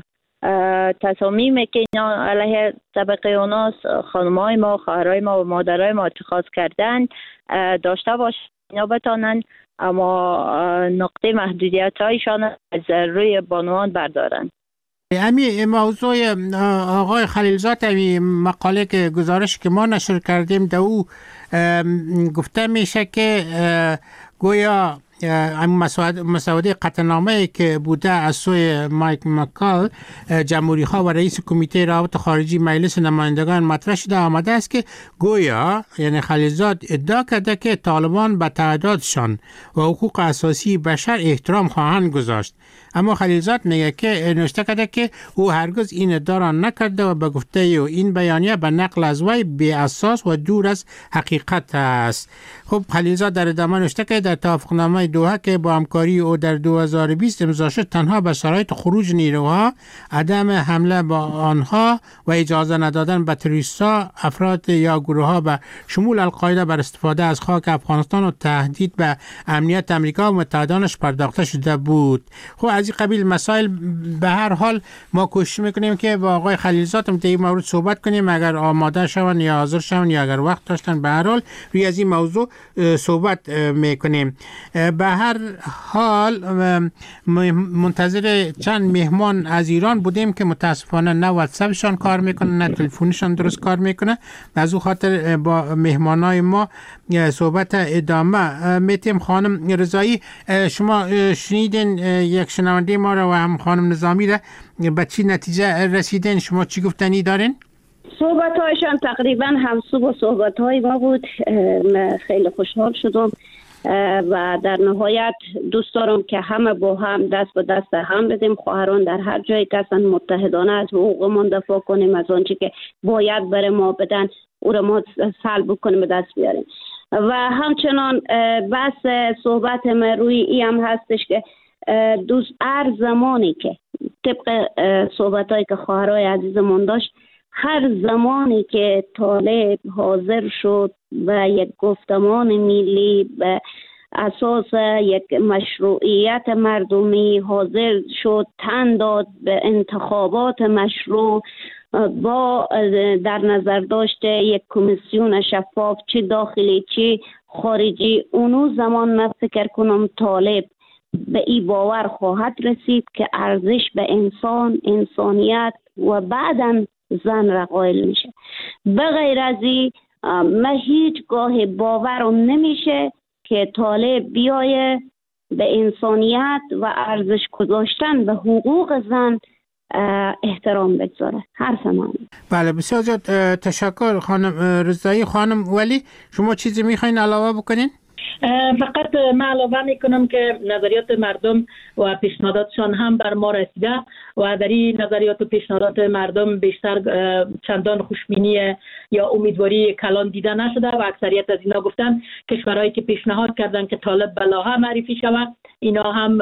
تصامیمی که اینا علیه طبقه اوناس خانمای ما، خواهرای ما و مادرای ما اتخاذ کردن داشته باشه، اینا بتانن اما نقطه محدودیت هایشان از روی بانوان بردارن. امی موضوع آقای خلیلزاد، امی مقاله که گزارش که ما نشر کردیم در او گفته میشه که گویا مسوده قطعنامه که بوده از سوی مایک مکال جمهوری ها و رئیس کمیته روابط خارجی مجلس نمایندگان مطرح شده آمده است که گویا یعنی خلیلزاد ادعا کرده که طالبان به تعهداتشان و حقوق اساسی بشر احترام خواهند گذاشت، اما خلیلزاد میگه که نوشته کرده که او هرگز این ادعا را نکرده و به گفته او این بیانیه به نقل از وی بی اساس و دور از حقیقت است. خب خلیلزاد در ادامه نوشته که در توافقنامه دوحه که با همکاری او در دو هزار و بیست امضا شد، تنها به شرایط خروج نیروها، عدم حمله با آنها و اجازه ندادن به تروریست‌ها، افراد یا گروه‌ها به شمول القاعده بر استفاده از خاک افغانستان و تهدید به امنیت امریکا و متحدانش پرداخته شده بود. خب از این قبیل مسائل به هر حال ما کوشش میکنیم که با آقای خلیلزاد هم در این مورد صحبت کنیم، اگر آماده شون یا حاضر شون یا اگر وقت داشتن به هر حال روی از این موضوع صحبت میکنیم. به هر حال منتظر چند مهمان از ایران بودیم که متاسفانه نه واتساپشان کار میکنه نه تلفنشان درست کار میکنه، از او خاطر با مهمانای ما صحبت ادامه میتیم. خانم رضایی، شما شنیدین یک شنونده ما را و هم خانم نظامی را، به چی نتیجه رسیدین؟ شما چی گفتنی دارین؟ صحبت هایشان تقریبا همسو با صحبت های ما بود. خیلی خوشحال شدم و در نهایت دوست دارم که همه با هم دست به دست هم بدیم، خواهران در هر جایی که هستن متحدانه از حقوقمون دفاع کنیم، از آنچه که باید بر ما بدن او را ما سلب کنیم، به دست بیاریم. و همچنان بس صحبت ما روی ای هم هستش که دوست هر زمانی که طبق صحبت هایی که خواهرای عزیزمون داشت، هر زمانی که طالب حاضر شد و یک گفتمان ملی به اساس یک مشروعیت مردمی حاضر شد، تن داد به انتخابات مشروع با در نظر داشته یک کمیسیون شفاف چه داخلی چه خارجی، اونو زمان من فکر کنم طالب به این باور خواهد رسید که ارزش به انسان، انسانیت و بعداً زن را قائل میشه. به غیر از این من هیچگاه باورم نمیشه که طالب بیایه به انسانیت و ارزش گذاشتن به حقوق زن احترام بگذاره هر زمان. بله بسیار زیاد تشکر خانم رضایی. خانم ولی شما چیزی میخواین علاوه بکنین؟ فقط من علاوه میکنم که نظریات مردم و پیشنهاداتشان هم بر ما رسیده و در این نظریات و پیشنهادات مردم بیشتر چندان خوشبینی یا امیدواری کلان دیده نشده و اکثریت از اینا گفتن کشورهایی که پیشنهاد کردن که طالب بلاها معرفی شود اینا هم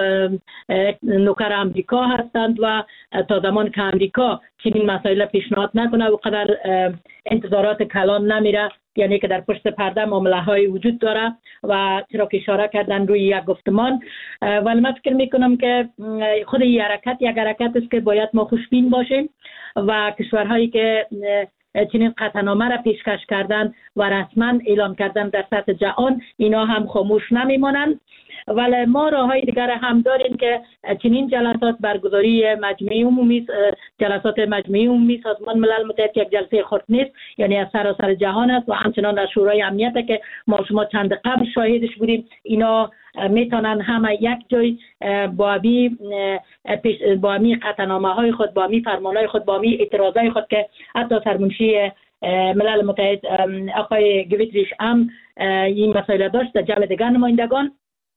نوکر امریکا هستند و تا زمان که امریکا چنین مسائل پیشنهاد نکنه و قدر انتظارات کلان نمیره، یعنی که در پشت پرده معامله های وجود داره و چرا که اشاره کردن روی یک گفتمان. ولی من فکر میکنم که خود این حرکت یک حرکت است که باید ما خوشبین باشیم و کشورهایی که چنین قطعنامه را پیشکش کردن و رسما اعلام کردن در سطح جهان اینا هم خاموش نمیمانند. ولی ما راههای دیگر هم داریم که چنین جلسات برگزاری مجمع عمومی جلسات مجمع عمومی سازمان ملل متحد یک جلسه خرد نیست، یعنی از سراسر جهان است و همچنان در شورای امنیت که ما شما چند قبل شاهدش بودیم اینا میتونن همه یک جای با امی با امی قطعنامه های خود با امی فرمان های خود با امی اعتراض های خود که حتی سرمنشی ملل متحد آقای گویتریش هم این مسائل داشت در جمع دیگر نمایندگان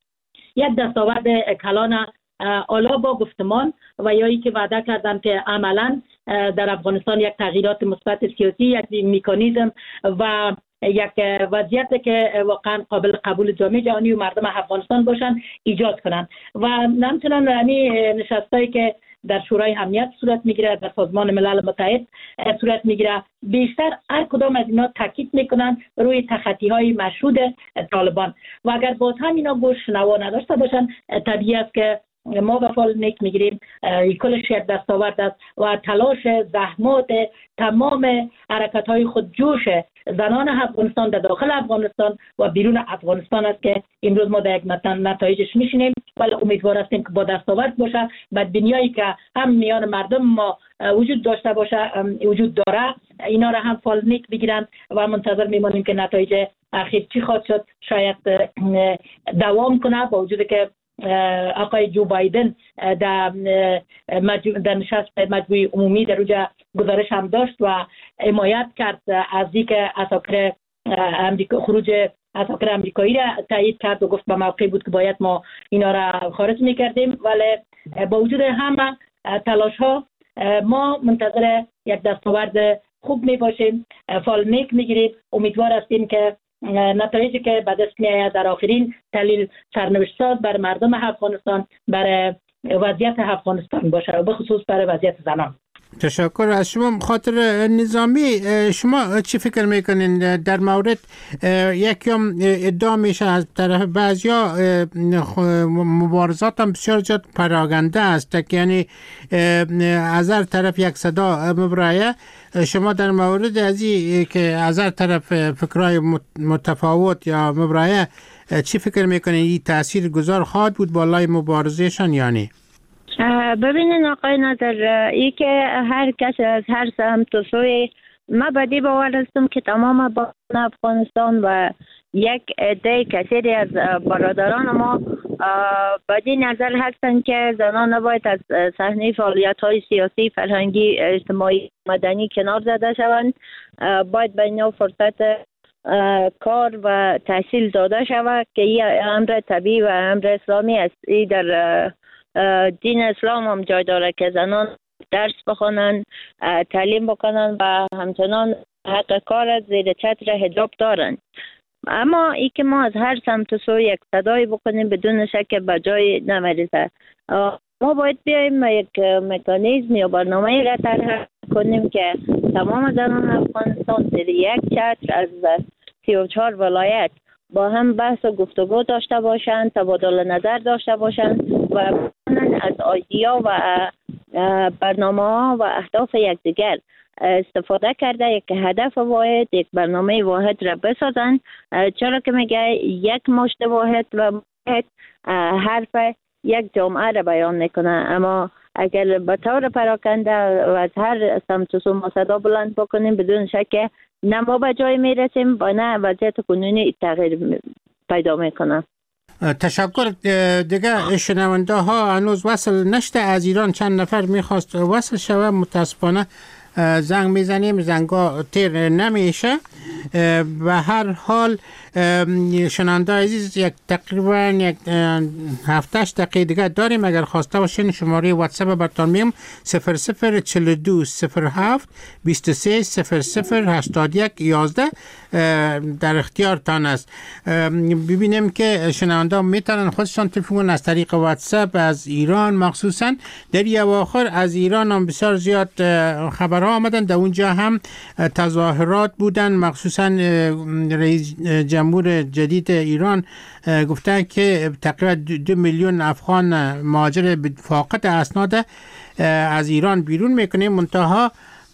یک دستاورد کلان اعلی با گفتمان و یا ای که وعده کردن که عملا در افغانستان یک تغییرات مثبت سیاسی، یک مکانیزم و یک وضعیت که واقعا قابل قبول جامعه جهانی و مردم افغانستان باشن ایجاد کنن و همچنان همین نشستایی که در شورای امنیت صورت میگیره، در سازمان ملل متحد صورت میگیره، بیشتر هر کدام از اینا تاکید میکنن روی تخطی های مشهود طالبان و اگر باز هم اینا گوش نوا نداشته باشن طبیعی است که ما به فال نیک میگیریم کلش یک دستاورد است و تلاش زحمات تمام حرکت های خود جوش زنان افغانستان در داخل افغانستان و بیرون افغانستان است که امروز ما در یک نتایجش میشینیم. ولی امیدوار هستیم که با دستاورد باشه و دنیایی که هم میان مردم ما وجود داشته باشه وجود داره اینا را هم فال نیک بگیرن و منتظر میمانیم که نتایج اخیر چی خواهد شد. شاید دوام کنه با وجود که آقای جو بایدن در در نشست مجمع عمومی در روجه گزارش هم داشت و حمایت کرد از اینکه اساکر امریکا خروج اساکر امریکایی را تایید کرد و گفت به موقع بود که باید ما اینا را خارج میکردیم. ولی با وجود همه تلاش ها ما منتظر یک دستاورد خوب می باشیم، فال نیک میگیریم. امیدوار هستیم که نتایجی که به دست میآید در آخرین تحلیل سرنوشت ساز بر مردم افغانستان، بر وضعیت افغانستان باشه و به خصوص بر وضعیت زنان. تشکر از شما. خاطر نظامی شما چی فکر میکنین در مورد یکم ادعا میشه از طرف بعضیا مبارزات هم بسیار زیاد پراگنده است، یعنی از هر طرف یک صدا مبرایه. شما در مورد از این که از هر طرف فکرهای متفاوت یا مبرایه چی فکر میکنین این تأثیر گذار خواهد بود بالای مبارزهشان یا نه؟ ببینین آقای ناظر، ای که هر کس از هر سمت و سوی ما بدی باور هستم که تمام با افغانستان و یک عده کثیری از برادران ما بدی نظر هستند که زنان نباید از صحنه فعالیت های سیاسی، فرهنگی، اجتماعی، مدنی کنار زده شوند. باید به اینا فرصت کار و تحصیل داده شود که این امر طبیعی و امر اسلامی است. این در دین اسلام هم جای داره که زنان درس بخوانند، تعلیم بکنند و همچنان حق کار از زیر چتر حجاب دارند. اما ای که ما از هر سمت و سو یک صدایی بکنیم بدون شک به جای نمیرسه. ما باید بیاییم یک مکانیزم یا برنامه را طرح کنیم که تمام زنان افغانستان زیر یک چتر از سی و چهار ولایت با هم بحث و گفتگو داشته باشند، تبادل نظر داشته باشند و از آیدیا و برنامه ها و اهداف یکدیگر استفاده کرده یک هدف واحد، یک برنامه واحد را بسازند. چرا که میگه یک مشت واحد و واحد حرف یک جامعه را بیان میکنه. اما اگر به طور پراکنده و از هر سمت و سو ما صدا بلند بکنیم بدون شک نه ما به جای میرسیم و نه وضعیت کنونی تغییر پیدا میکنه. تشکر. دیگه شنونده ها هنوز وصل نشده. از ایران چند نفر میخواست وصل شوه، متاسفانه زنگ میزنیم زنگا تیر نمیشه. به هر حال شنونده عزیز یک تقریبا یک هفتش دقیقه دیگه داریم. اگر خواسته باشین شماره واتساپ براتون میگم صفر صفر چهل و دو صفر هفت بیست و سه صفر صفر هشتاد و یک یازده در اختیارتان است. ببینیم که شنونده میتونن خودشان تلفن از طریق واتساپ از ایران مخصوصا در اواخر از ایران هم بسیار زیاد خبرها آمدن. در اونجا هم تظاهرات بودن، مخصوصا رئیس جمهور جدید ایران گفتن که تقریبا دو میلیون افغان مهاجر فاقد اسناد از ایران بیرون میکنه. منتها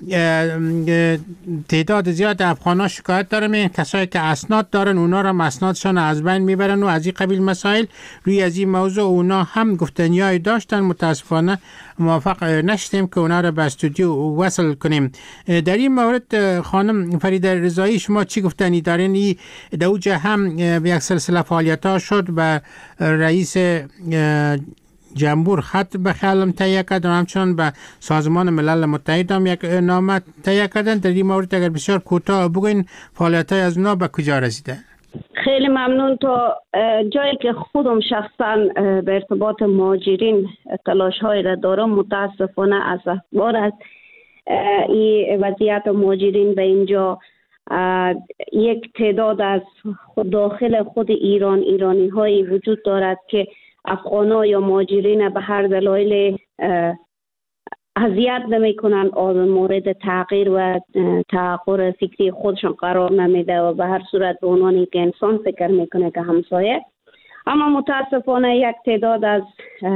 تعداد زیاد افغان‌ها شکایت دارن، کسایی که اسناد دارن اونا را اسنادشان از بین میبرن و از این قبیل مسائل. روی از این موضوع اونا هم گفتنیای داشتن، متاسفانه موفق نشدیم که اونا را به استودیو وصل کنیم. در این مورد خانم فریده رضایی شما چی گفتنی دارین؟ این دوجه هم یک سلسله فعالیت ها شد به رئیس جمهور خط به خیالم تهیه کردن، همچنان به سازمان ملل متحد هم یک نامه تهیه کردن. در این مورد اگر بسیار کوتاه بگوین فعالیت های از اونا به کجا رسیده؟ خیلی ممنون. تا جایی که خودم شخصا به ارتباط مهاجرین تلاش های را دارم، متاسفانه از اخبار از این وضعیت مهاجرین به اینجا یک تعداد از داخل خود ایران ایرانی هایی وجود دارد که افغان‌ها یا مهاجرین به هر دلایل اذیت نمی‌کنند، مورد تغییر و تغییر فکری خودشون قرار نمیده و به هر صورت به عنوان که انسان فکر میکنه که همسایه. اما متاسفانه یک تعداد از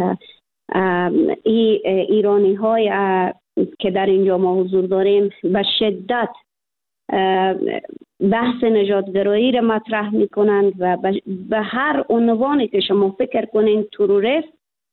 ای ایرانی های که در اینجا ما حضور داریم به شدت بحث نژادگرایی را مطرح میکنند و به هر عنوانی که شما فکر کنین تروریست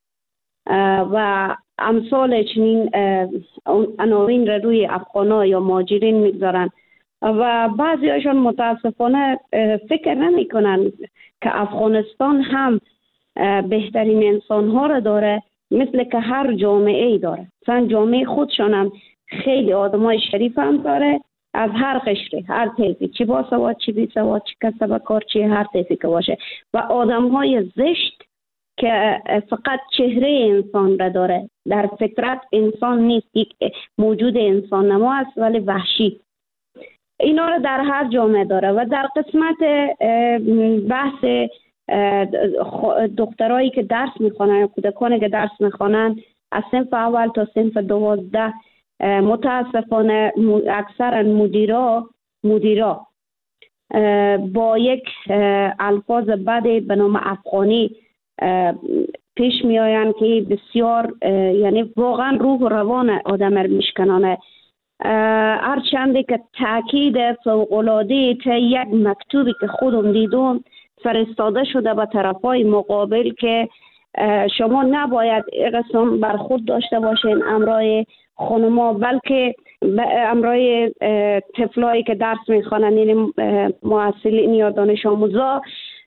و امثال چنین عناوین را روی افغان‌ها یا مهاجرین میگذارند و بعضی هاشون متاسفانه فکر نمی کنند که افغانستان هم بهترین انسان ها را داره، مثل که هر جامعه ای داره. مثلا جامعه خودشان هم خیلی آدمای شریف هم داره، از هر قشری، هر طیفی، چی با سواد چی بی سواد، چی کسب کار، چی هر طیفی که باشه، و آدم های زشت که فقط چهره انسان را داره. در فطرت انسان نیست، یک موجود انسان نما است ولی وحشی. اینا رو در هر جامعه داره. و در قسمت بحث دخترایی که درس میخوانن، کودکانی که درس میخوانن از صنف اول تا صنف دوازده، متاسفانه اکثر مدیرا مدیرا با یک الفاظ بد به نام افغانی پیش می آیند که بسیار یعنی واقعا روح و روان آدم را میشکنانه. هرچند که تاکید فوق‌العاده تا یک مکتوبی که خودم دیدم فرستاده شده به طرفای مقابل که شما نباید قسم برخورد داشته باشین امرای خانما، بلکه امرای طفلایی که درس میخوانند، یعنی معلمین یا دانش آموزا،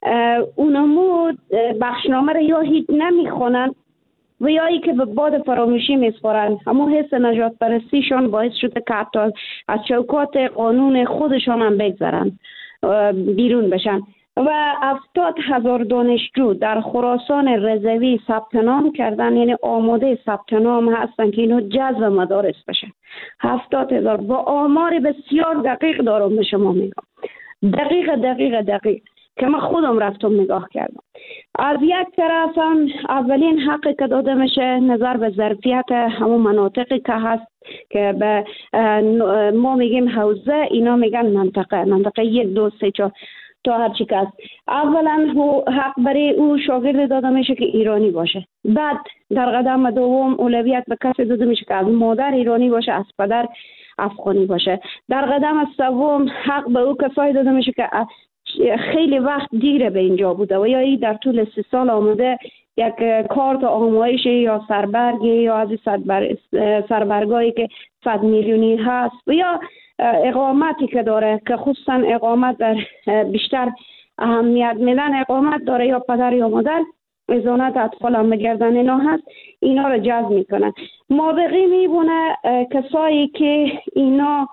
اونمو بخشنامه را یا هیچ نمیخوانند و یا ای که به باد فراموشی میسپارند. اما حس نجات پرستیشان باعث شده که حتی از چوکات قانون خودشان هم بگذرند، بیرون بشن. و هفتاد هزار دانشجو در خراسان رضوی ثبت نام کردن، یعنی آماده ثبت نام هستن که اینو جذب مدارس بشن. هفتاد هزار با آمار بسیار دقیق دارم به شما میگم، دقیق دقیق دقیق که من خودم رفتم نگاه کردم. از یک طرف هم اولین حقی که داده میشه نظر به ظرفیت همون مناطقی که هست که به ما میگیم حوزه، اینا میگن منطقه، منطقه یک دو سه چهار تا هر چی که هست. اولا حق برای او شاگرد داده میشه که ایرانی باشه. بعد در قدم دوم اولویت به کسی داده میشه که از مادر ایرانی باشه، از پدر افغانی باشه. در قدم سوم حق به او کسایی داده میشه که خیلی وقت دیره به اینجا بوده و یا ای در طول سی سال آمده یک کارت آمایش یا سربرگی یا از سربر... سربرگایی که صد میلیونی هست و یا اقامتی که داره که خصوصا اقامت در بیشتر اهمیت میدن اقامت داره یا پدر یا مادر، ازانت اطفال هم گردن اینا هست، اینا رو جذب میکنن. مابقی میبونه کسایی که اینا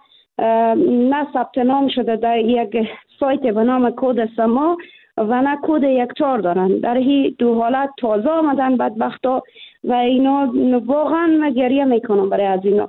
نه ثبت نام شده در یک سایت به نام کد سما و نه کد یکتار دارن، در هی دو حالت تازه آمدن بدبختا و اینا واقعا گریه میکنم برای از اینا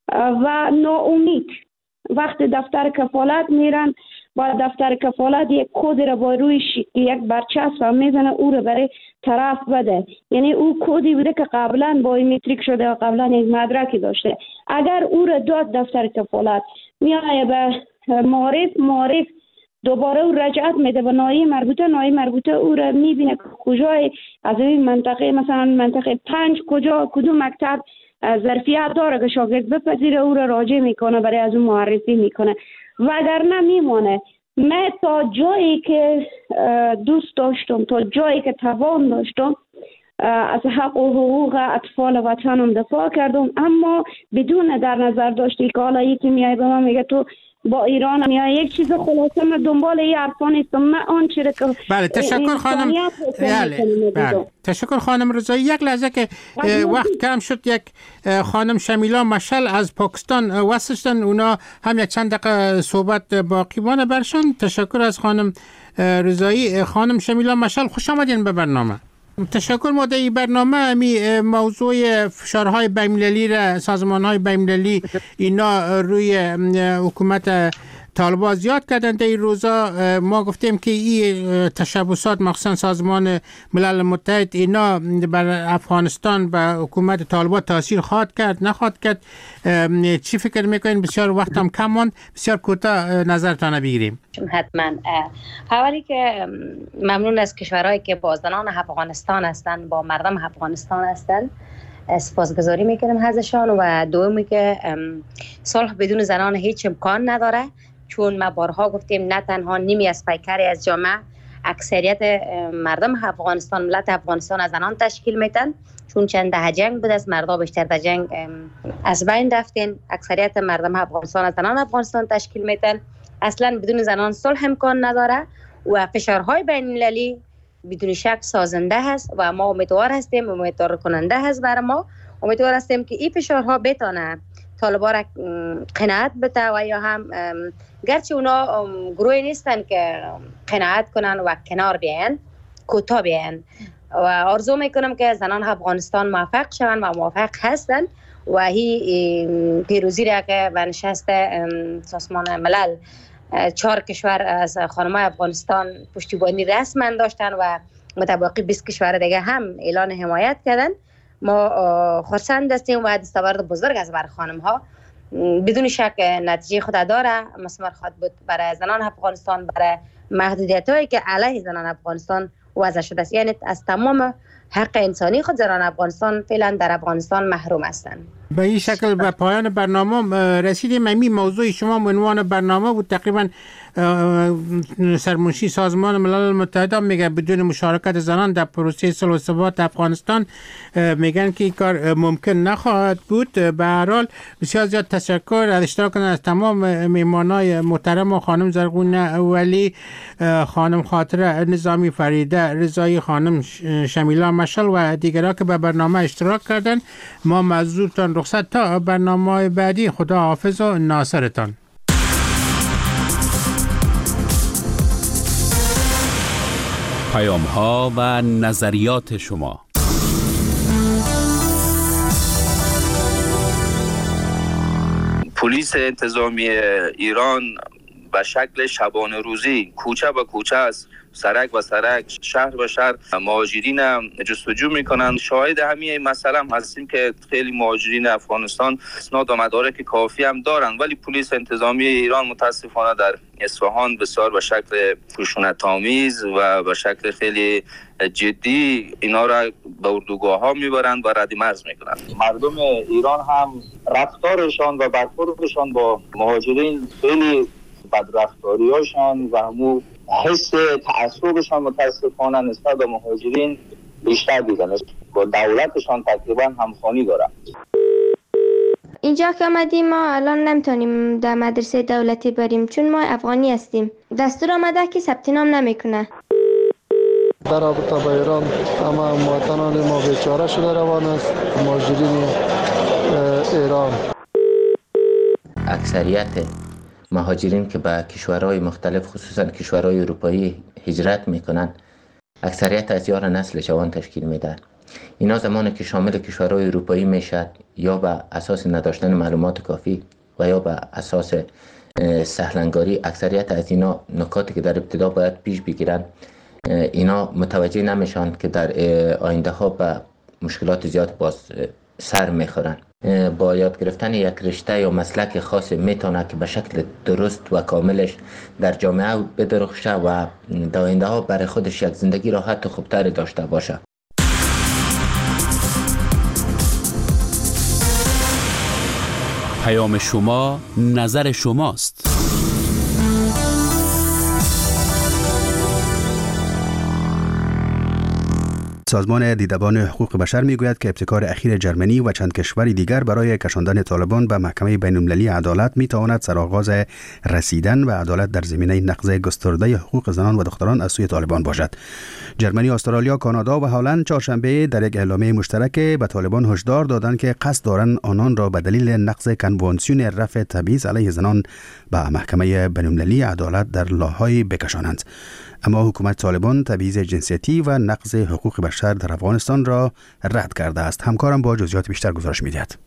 و ناامید. وقت دفتر کفالت میرن با دفتر کفالت یک کد را با روی یک برچسب هم میزنه او را برای طرف بده، یعنی او کدی بوده که قبلا بایومتریک شده و قبلا یک مدرکی داشته. اگر او را داد دفتر کفالت میایه به معرف معرف دوباره او رجعت میده به ناحیه مربوطه، ناحیه مربوطه او را میبینه کجای از این منطقه مثلا منطقه پنج کجا کدوم مکتب ظرفیت داره که شاگرد بپذیره، او را راجع میکنه برای از اون معرفی میکنه. وگرنه میمونه. من تا جایی که دوست داشتم، تا جایی که توان داشتم، از حق و حقوق اطفال وطنم دفاع کردم، اما بدون در نظر داشتی که حالا یکی میای به من میگه تو با ایران میای یک چیز خلاصه من دنبال این حرفا نیستم. من آن چیزی که بله تشکر خانم بله بله تشکر خانم رضایی. یک لحظه که وقت کم شد، یک خانم شمیلا مشل از پاکستان واسطن، اونا هم یک چند دقیقه صحبت باقی مانه برشان. تشکر از خانم رضایی. خانم شمیلا مشل خوش آمدین به برنامه. تشکر. ما در این برنامه می موضوع فشارهای بین‌المللی را سازمان‌های بین‌المللی اینا روی حکومت طالبان زیاد کردن در این روزا. ما گفتیم که این تشبسات مخصوصا سازمان ملل متحد اینا بر افغانستان و حکومت طالبان تاثیر خواهد کرد نخواهد کرد. چی فکر میکنین؟ بسیار وقت هم کم ماند، بسیار کوتاه نظرتان بگیریم. حتما. اولی که ممنون از کشورهایی که با زنان افغانستان هستند، با مردم افغانستان هستند، سپاسگزاری میکنم ازشان. و دومی که صلح بدون زنان هیچ امکان نداره، چون ما بارها گفتیم نه تنها نیمی از پیکری از جامعه، اکثریت مردم افغانستان، ملت افغانستان از زنان تشکیل میتن، چون چند دهه جنگ بود از مردا بیشتر در جنگ از بین رفتین. اکثریت مردم افغانستان از زنان افغانستان تشکیل میتن. اصلا بدون زنان صلح امکان نداره و فشارهای بین المللی بدون شک سازنده هست و ما امیدوار هستیم، امیدوار کننده هست برای ما، امیدوار هستیم که این فشارها بتونه طالبان را قناعت بده و یا هم گرچه اونا گروهی نیستن که قناعت کنن و کنار بیاین، کوتاه بیاین. و آرزو میکنم که زنان افغانستان موفق شون و موفق هستن و هی پیروزی را که به نشست سازمان ملل چهار کشور از خانم‌های افغانستان پشتیبانی رسما داشتن و متباقی بیست کشور دیگه هم اعلان حمایت کردن. ما خرسند هستیم و دستاورد بزرگ از بر خانم ها بدون شک نتیجه خود داره، مثمر خواهد بود برای زنان افغانستان، برای محدودیت هایی که علیه زنان افغانستان وضع شده است. یعنی از تمام حق انسانی خود زنان افغانستان فعلا در افغانستان محروم هستند. به این شکل به پایان برنامه رسیدیم. همین موضوع شما عنوان برنامه بود. تقریبا سرمنشی سازمان ملل متحد میگه بدون مشارکت زنان در پروسه صلح و ثبات افغانستان میگن که این کار ممکن نخواهد بود. به هر حال بسیار زیاد تشکر از اشتراک از تمام میهمانای محترم، خانم زرغون ولی، خانم خاطره نظامی فریده رضایی، خانم شمیلا مشل و دیگران که به برنامه اشتراک کردن. ما معذورتان رخصت تا برنامه بعدی. خدا حافظ و ناصرتان. پیام ها و نظریات شما. پلیس انتظامی ایران به شکل شبانه روزی کوچه به کوچه است، سرک و سرک، شهر به شهر مهاجرین جستجو میکنند. شاهد همین مسئله هم هستیم که خیلی مهاجرین افغانستان اسناد و مدارک کافی هم دارند، ولی پلیس انتظامی ایران متاسفانه در اصفهان بسیار به شکل خشونت‌آمیز و به شکل خیلی جدی اینا را به اردوگاه ها میبرند و ردیمرز میکنند. مردم ایران هم رفتارشان و برخوردشان با مهاجرین خیلی بدرفتاری هاشان و همون حس تعصبشان متاسفانه نسبت به مهاجرین بیشتر دیدن، با دولتشان تقریبا همخوانی دارن. اینجا که آمدیم ما الان نمیتونیم در مدرسه دولتی بریم چون ما افغانی هستیم. دستور آمده که ثبت نام نمیکنه. در رابطه با ایران همه مواطنان ما بیچاره شده روان است، مهاجرین ایران. اکثریت مهاجرین که به کشورهای مختلف خصوصا کشورهای اروپایی هجرت میکنن اکثریت از یار نسل جوان تشکیل میدن. اینا زمانی که شامل کشورهای اروپایی میشد یا به اساس نداشتن معلومات کافی و یا به اساس سهلنگاری اکثریت از اینا نکاتی که در ابتدا باید پیش بگیرن اینا متوجه نمیشن که در آینده ها به مشکلات زیاد باز سر میخورن. با یاد گرفتن یک رشته یا مسلک خاص میتونه که به شکل درست و کاملش در جامعه بدرخشه و در آینده ها برای خودش یک زندگی راحت و خوبتر داشته باشه. پیام شما نظر شماست. سازمان دیدبان حقوق بشر میگوید که ابتکار اخیر جرمنی و چند کشور دیگر برای کشاندن طالبان به محکمه بین‌المللی عدالت میتواند سرآغاز رسیدن به عدالت در زمینه نقض گسترده حقوق زنان و دختران از سوی طالبان باشد. جرمنی، استرالیا، کانادا و هلند چهارشنبه در یک اعلامیه مشترک به طالبان هشدار دادند که قصد دارند آنان را به دلیل نقض کنوانسیون رفع تبعیض علیه زنان به محکمه بین‌المللی عدالت در لاهای بکشانند. اما حکومت طالبان تبعیض جنسیتی و نقض حقوق بشر در افغانستان را رد کرده است. همکارم با جزئیات بیشتر گزارش می‌دهد.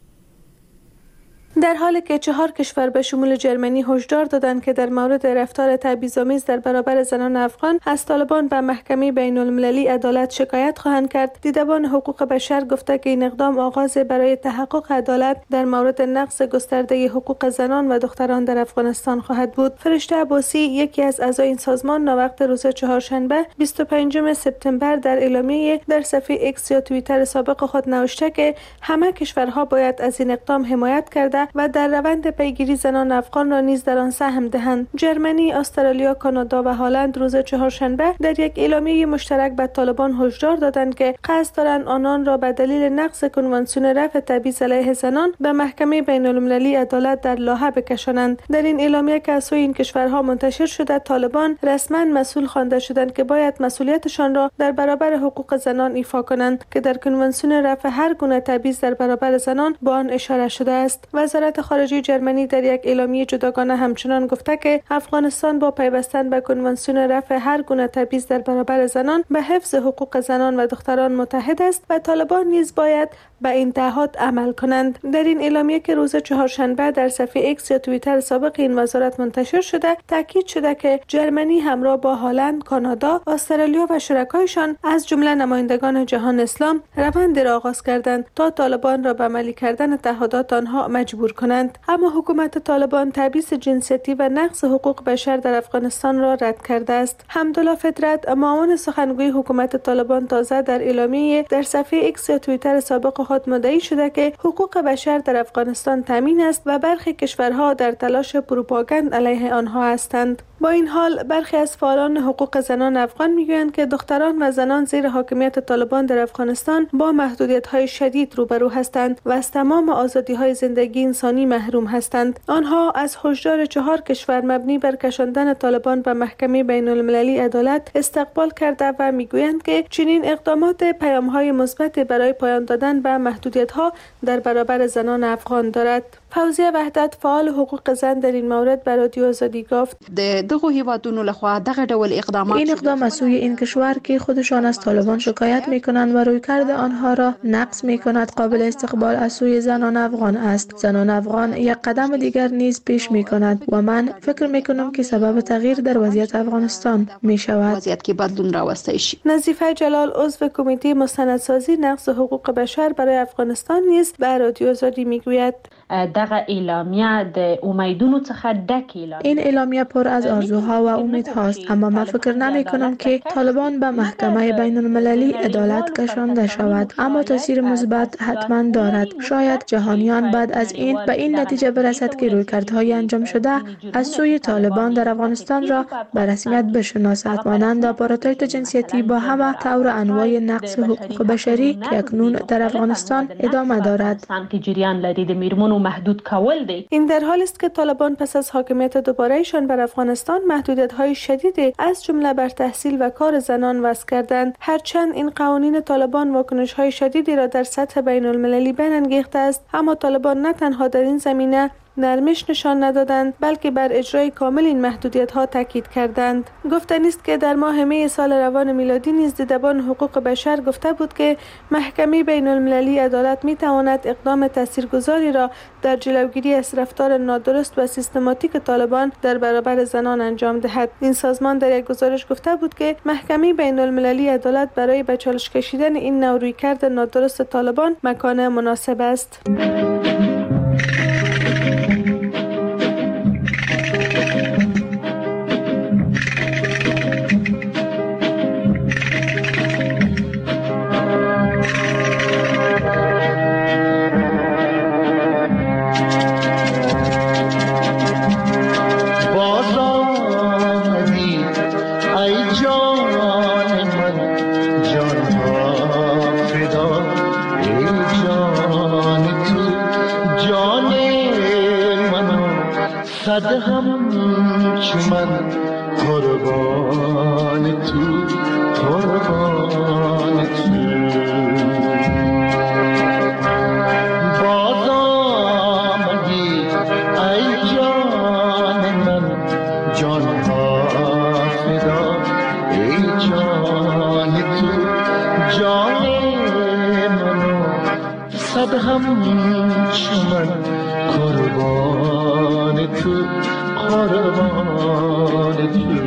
در حالی که چهار کشور به شمول جرمنی هشدار دادند که در مورد رفتار تبعیض‌آمیز در برابر زنان افغان از طالبان به محکمه بین‌المللی عدالت شکایت خواهند کرد، دیدبان حقوق بشر گفته که این اقدام آغاز برای تحقق عدالت در مورد نقض گسترده حقوق زنان و دختران در افغانستان خواهد بود. فرشته عباسی، یکی از اعضای این سازمان، ناوقت روز چهارشنبه بیست و پنجم سپتامبر در اعلامیه در صفحه ایکس یا توییتر سابق خود نوشته که همه کشورها باید از این اقدام حمایت کرده و در روند پیگیری زنان افغان را نیز در آن سهم دهند. جرمنی، استرالیا، کانادا و هلند روز چهارشنبه در یک اعلامیه مشترک به طالبان هشدار دادند که قصد دارند آنان را به دلیل نقض کنوانسیون رفع تبعیض علیه زنان به محکمه بین‌المللی عدالت در لاهه بکشانند. در این اعلامیه که از سوی این کشورها منتشر شده، طالبان رسما مسئول خوانده شدند که باید مسئولیتشان را در برابر حقوق زنان ایفا کنند که در کنوانسیون رفع هر گونه تبعیض در برابر زنان با آن اشاره شده است. وزارت خارجه جرمنی در یک اعلامیه جداگانه همچنان گفته که افغانستان با پیوستن به کنوانسیون رفع هر گونه تبعیض در برابر زنان به حفظ حقوق زنان و دختران متحد است و طالبان نیز باید به این تعهد عمل کنند. در این اعلامیه که روز چهارشنبه در صفحه ایکس یا توییتر سابق این وزارت منتشر شده، تاکید شده که جرمنی همراه با هلند، کانادا، استرالیا و شرکایشان از جمله نمایندگان جهان اسلام روند را آغاز کردند تا طالبان را به عملی کردن تعهدات آنها مجبور کنند. اما حکومت طالبان تبعیض جنسیتی و نقض حقوق بشر در افغانستان را رد کرده است. حمدالله فطرت، معاون سخنگوی حکومت طالبان، تازه در اعلامیه در صفحه ایکس یا توییتر سابق خود مدعی شده که حقوق بشر در افغانستان تامین است و برخی کشورها در تلاش پروپاگاند علیه آنها هستند. با این حال برخی از فعالان حقوق زنان افغان میگویند که دختران و زنان زیر حاکمیت طالبان در افغانستان با محدودیت‌های شدید روبرو هستند و از تمام آزادی‌های زندگی انسانی محروم هستند. آنها از هشدار چهار کشور مبنی بر کشاندن طالبان به محکمه بین‌المللی عدالت استقبال کرده و میگویند که چنین اقدامات پیام‌های مثبت برای پایان دادن به محدودیت‌ها در برابر زنان افغان دارد. فوزیه وحدت، فعال حقوق زن، در این مورد به رادیو آزادی گفت: دغه هیوادونو لخوا دغه ډول اقدامات این اقدام از سوی این کشور که خودشان از طالبان شکایت میکنند و رویکرد آنها را نقض میکند قابل استقبال از سوی زنان افغان است. زنان افغان یک قدم دیگر نیز پیش میکند و من فکر میکنم که سبب تغییر در وضعیت افغانستان میشود. وضعیت که بدلون راوسته شي. نظیفه جلال، عضو کمیته مستندسازی نقض حقوق بشر برای افغانستان، نیز به رادیو آزادی میگوید: دغه اعلامیه د امیدونو څخه ډک اعلامیه این اعلامیه پر از آرزوها و امیدهاست، اما من فکر نمی کنم که طالبان به محکمه بین المللی عدالت کشانده شود، اما تاثیر مثبت حتما دارد. شاید جهانیان بعد از این به این نتیجه برسد که رویکردهای انجام شده از سوی طالبان در افغانستان را به رسمیت بشناسد، مانند آپارتاید جنسیتی با همه طور انواع نقض حقوق بشری که اکنون در افغانستان ادامه دارد. که جریان لري د میرمنو و محدود کول دی. این در حالی است که طالبان پس از حاکمیت دوباره‌شان بر افغانستان محدودیت‌های شدیدی از جمله بر تحصیل و کار زنان وضع کردند. هرچند این قوانین طالبان واکنش‌های شدیدی را در سطح بین‌المللی برانگیخته است، اما طالبان نه تنها در این زمینه نرمش نشان ندادند بلکه بر اجرای کامل این محدودیت ها تاکید کردند. گفتنی است که در ماه می سال روان میلادی نیز دیدبان حقوق بشر گفته بود که محکمه بین المللی عدالت می تواند اقدام تاثیرگذاری را در جلوگیری از رفتار نادرست و سیستماتیک طالبان در برابر زنان انجام دهد. این سازمان در یک گزارش گفته بود که محکمه بین المللی عدالت برای به چالش کشیدن این نوع رویکرد نادرست طالبان مکان مناسب است. صد هم چمن قربان تو قربان تو باز آمدی ای جان من جان ها فدا ای جان تو جان منو صد هم چمن قربان تو قربان تو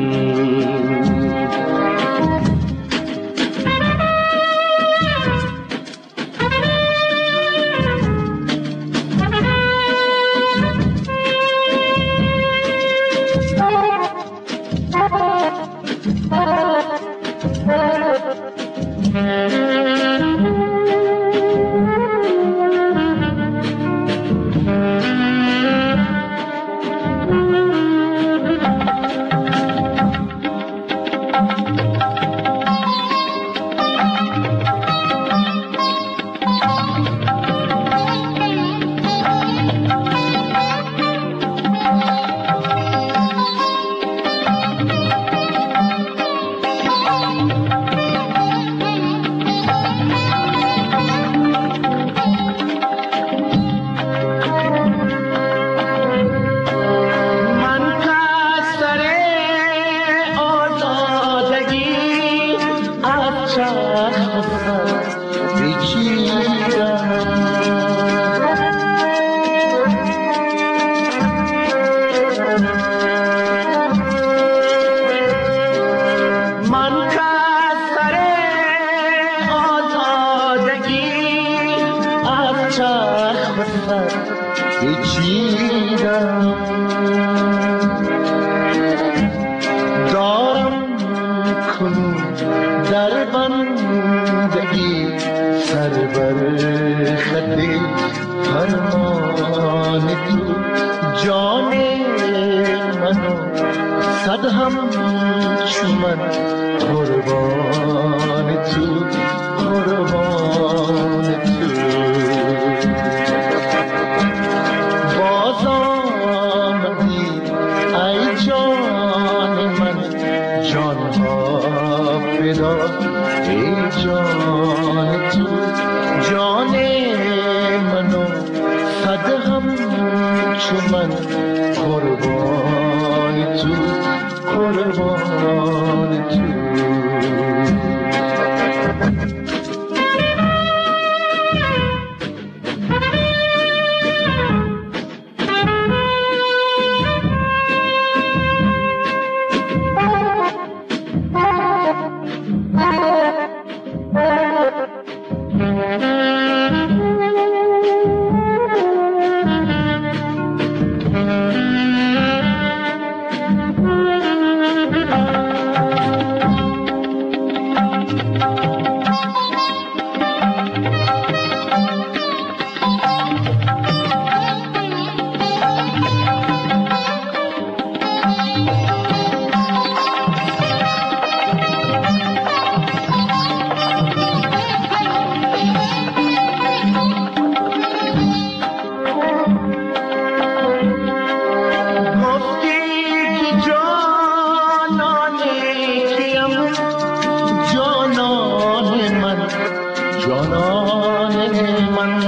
جانان من جانان من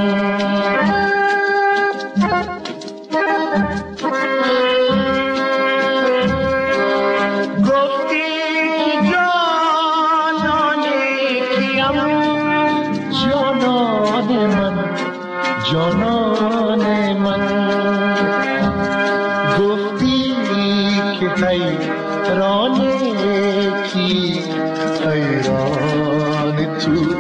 گفتی جانان کیم جانان من جانان من گفتی که حیران کی حیران تو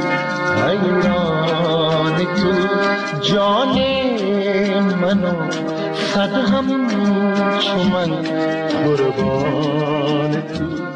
حیران تو جان منو صد هم چو من قربان تو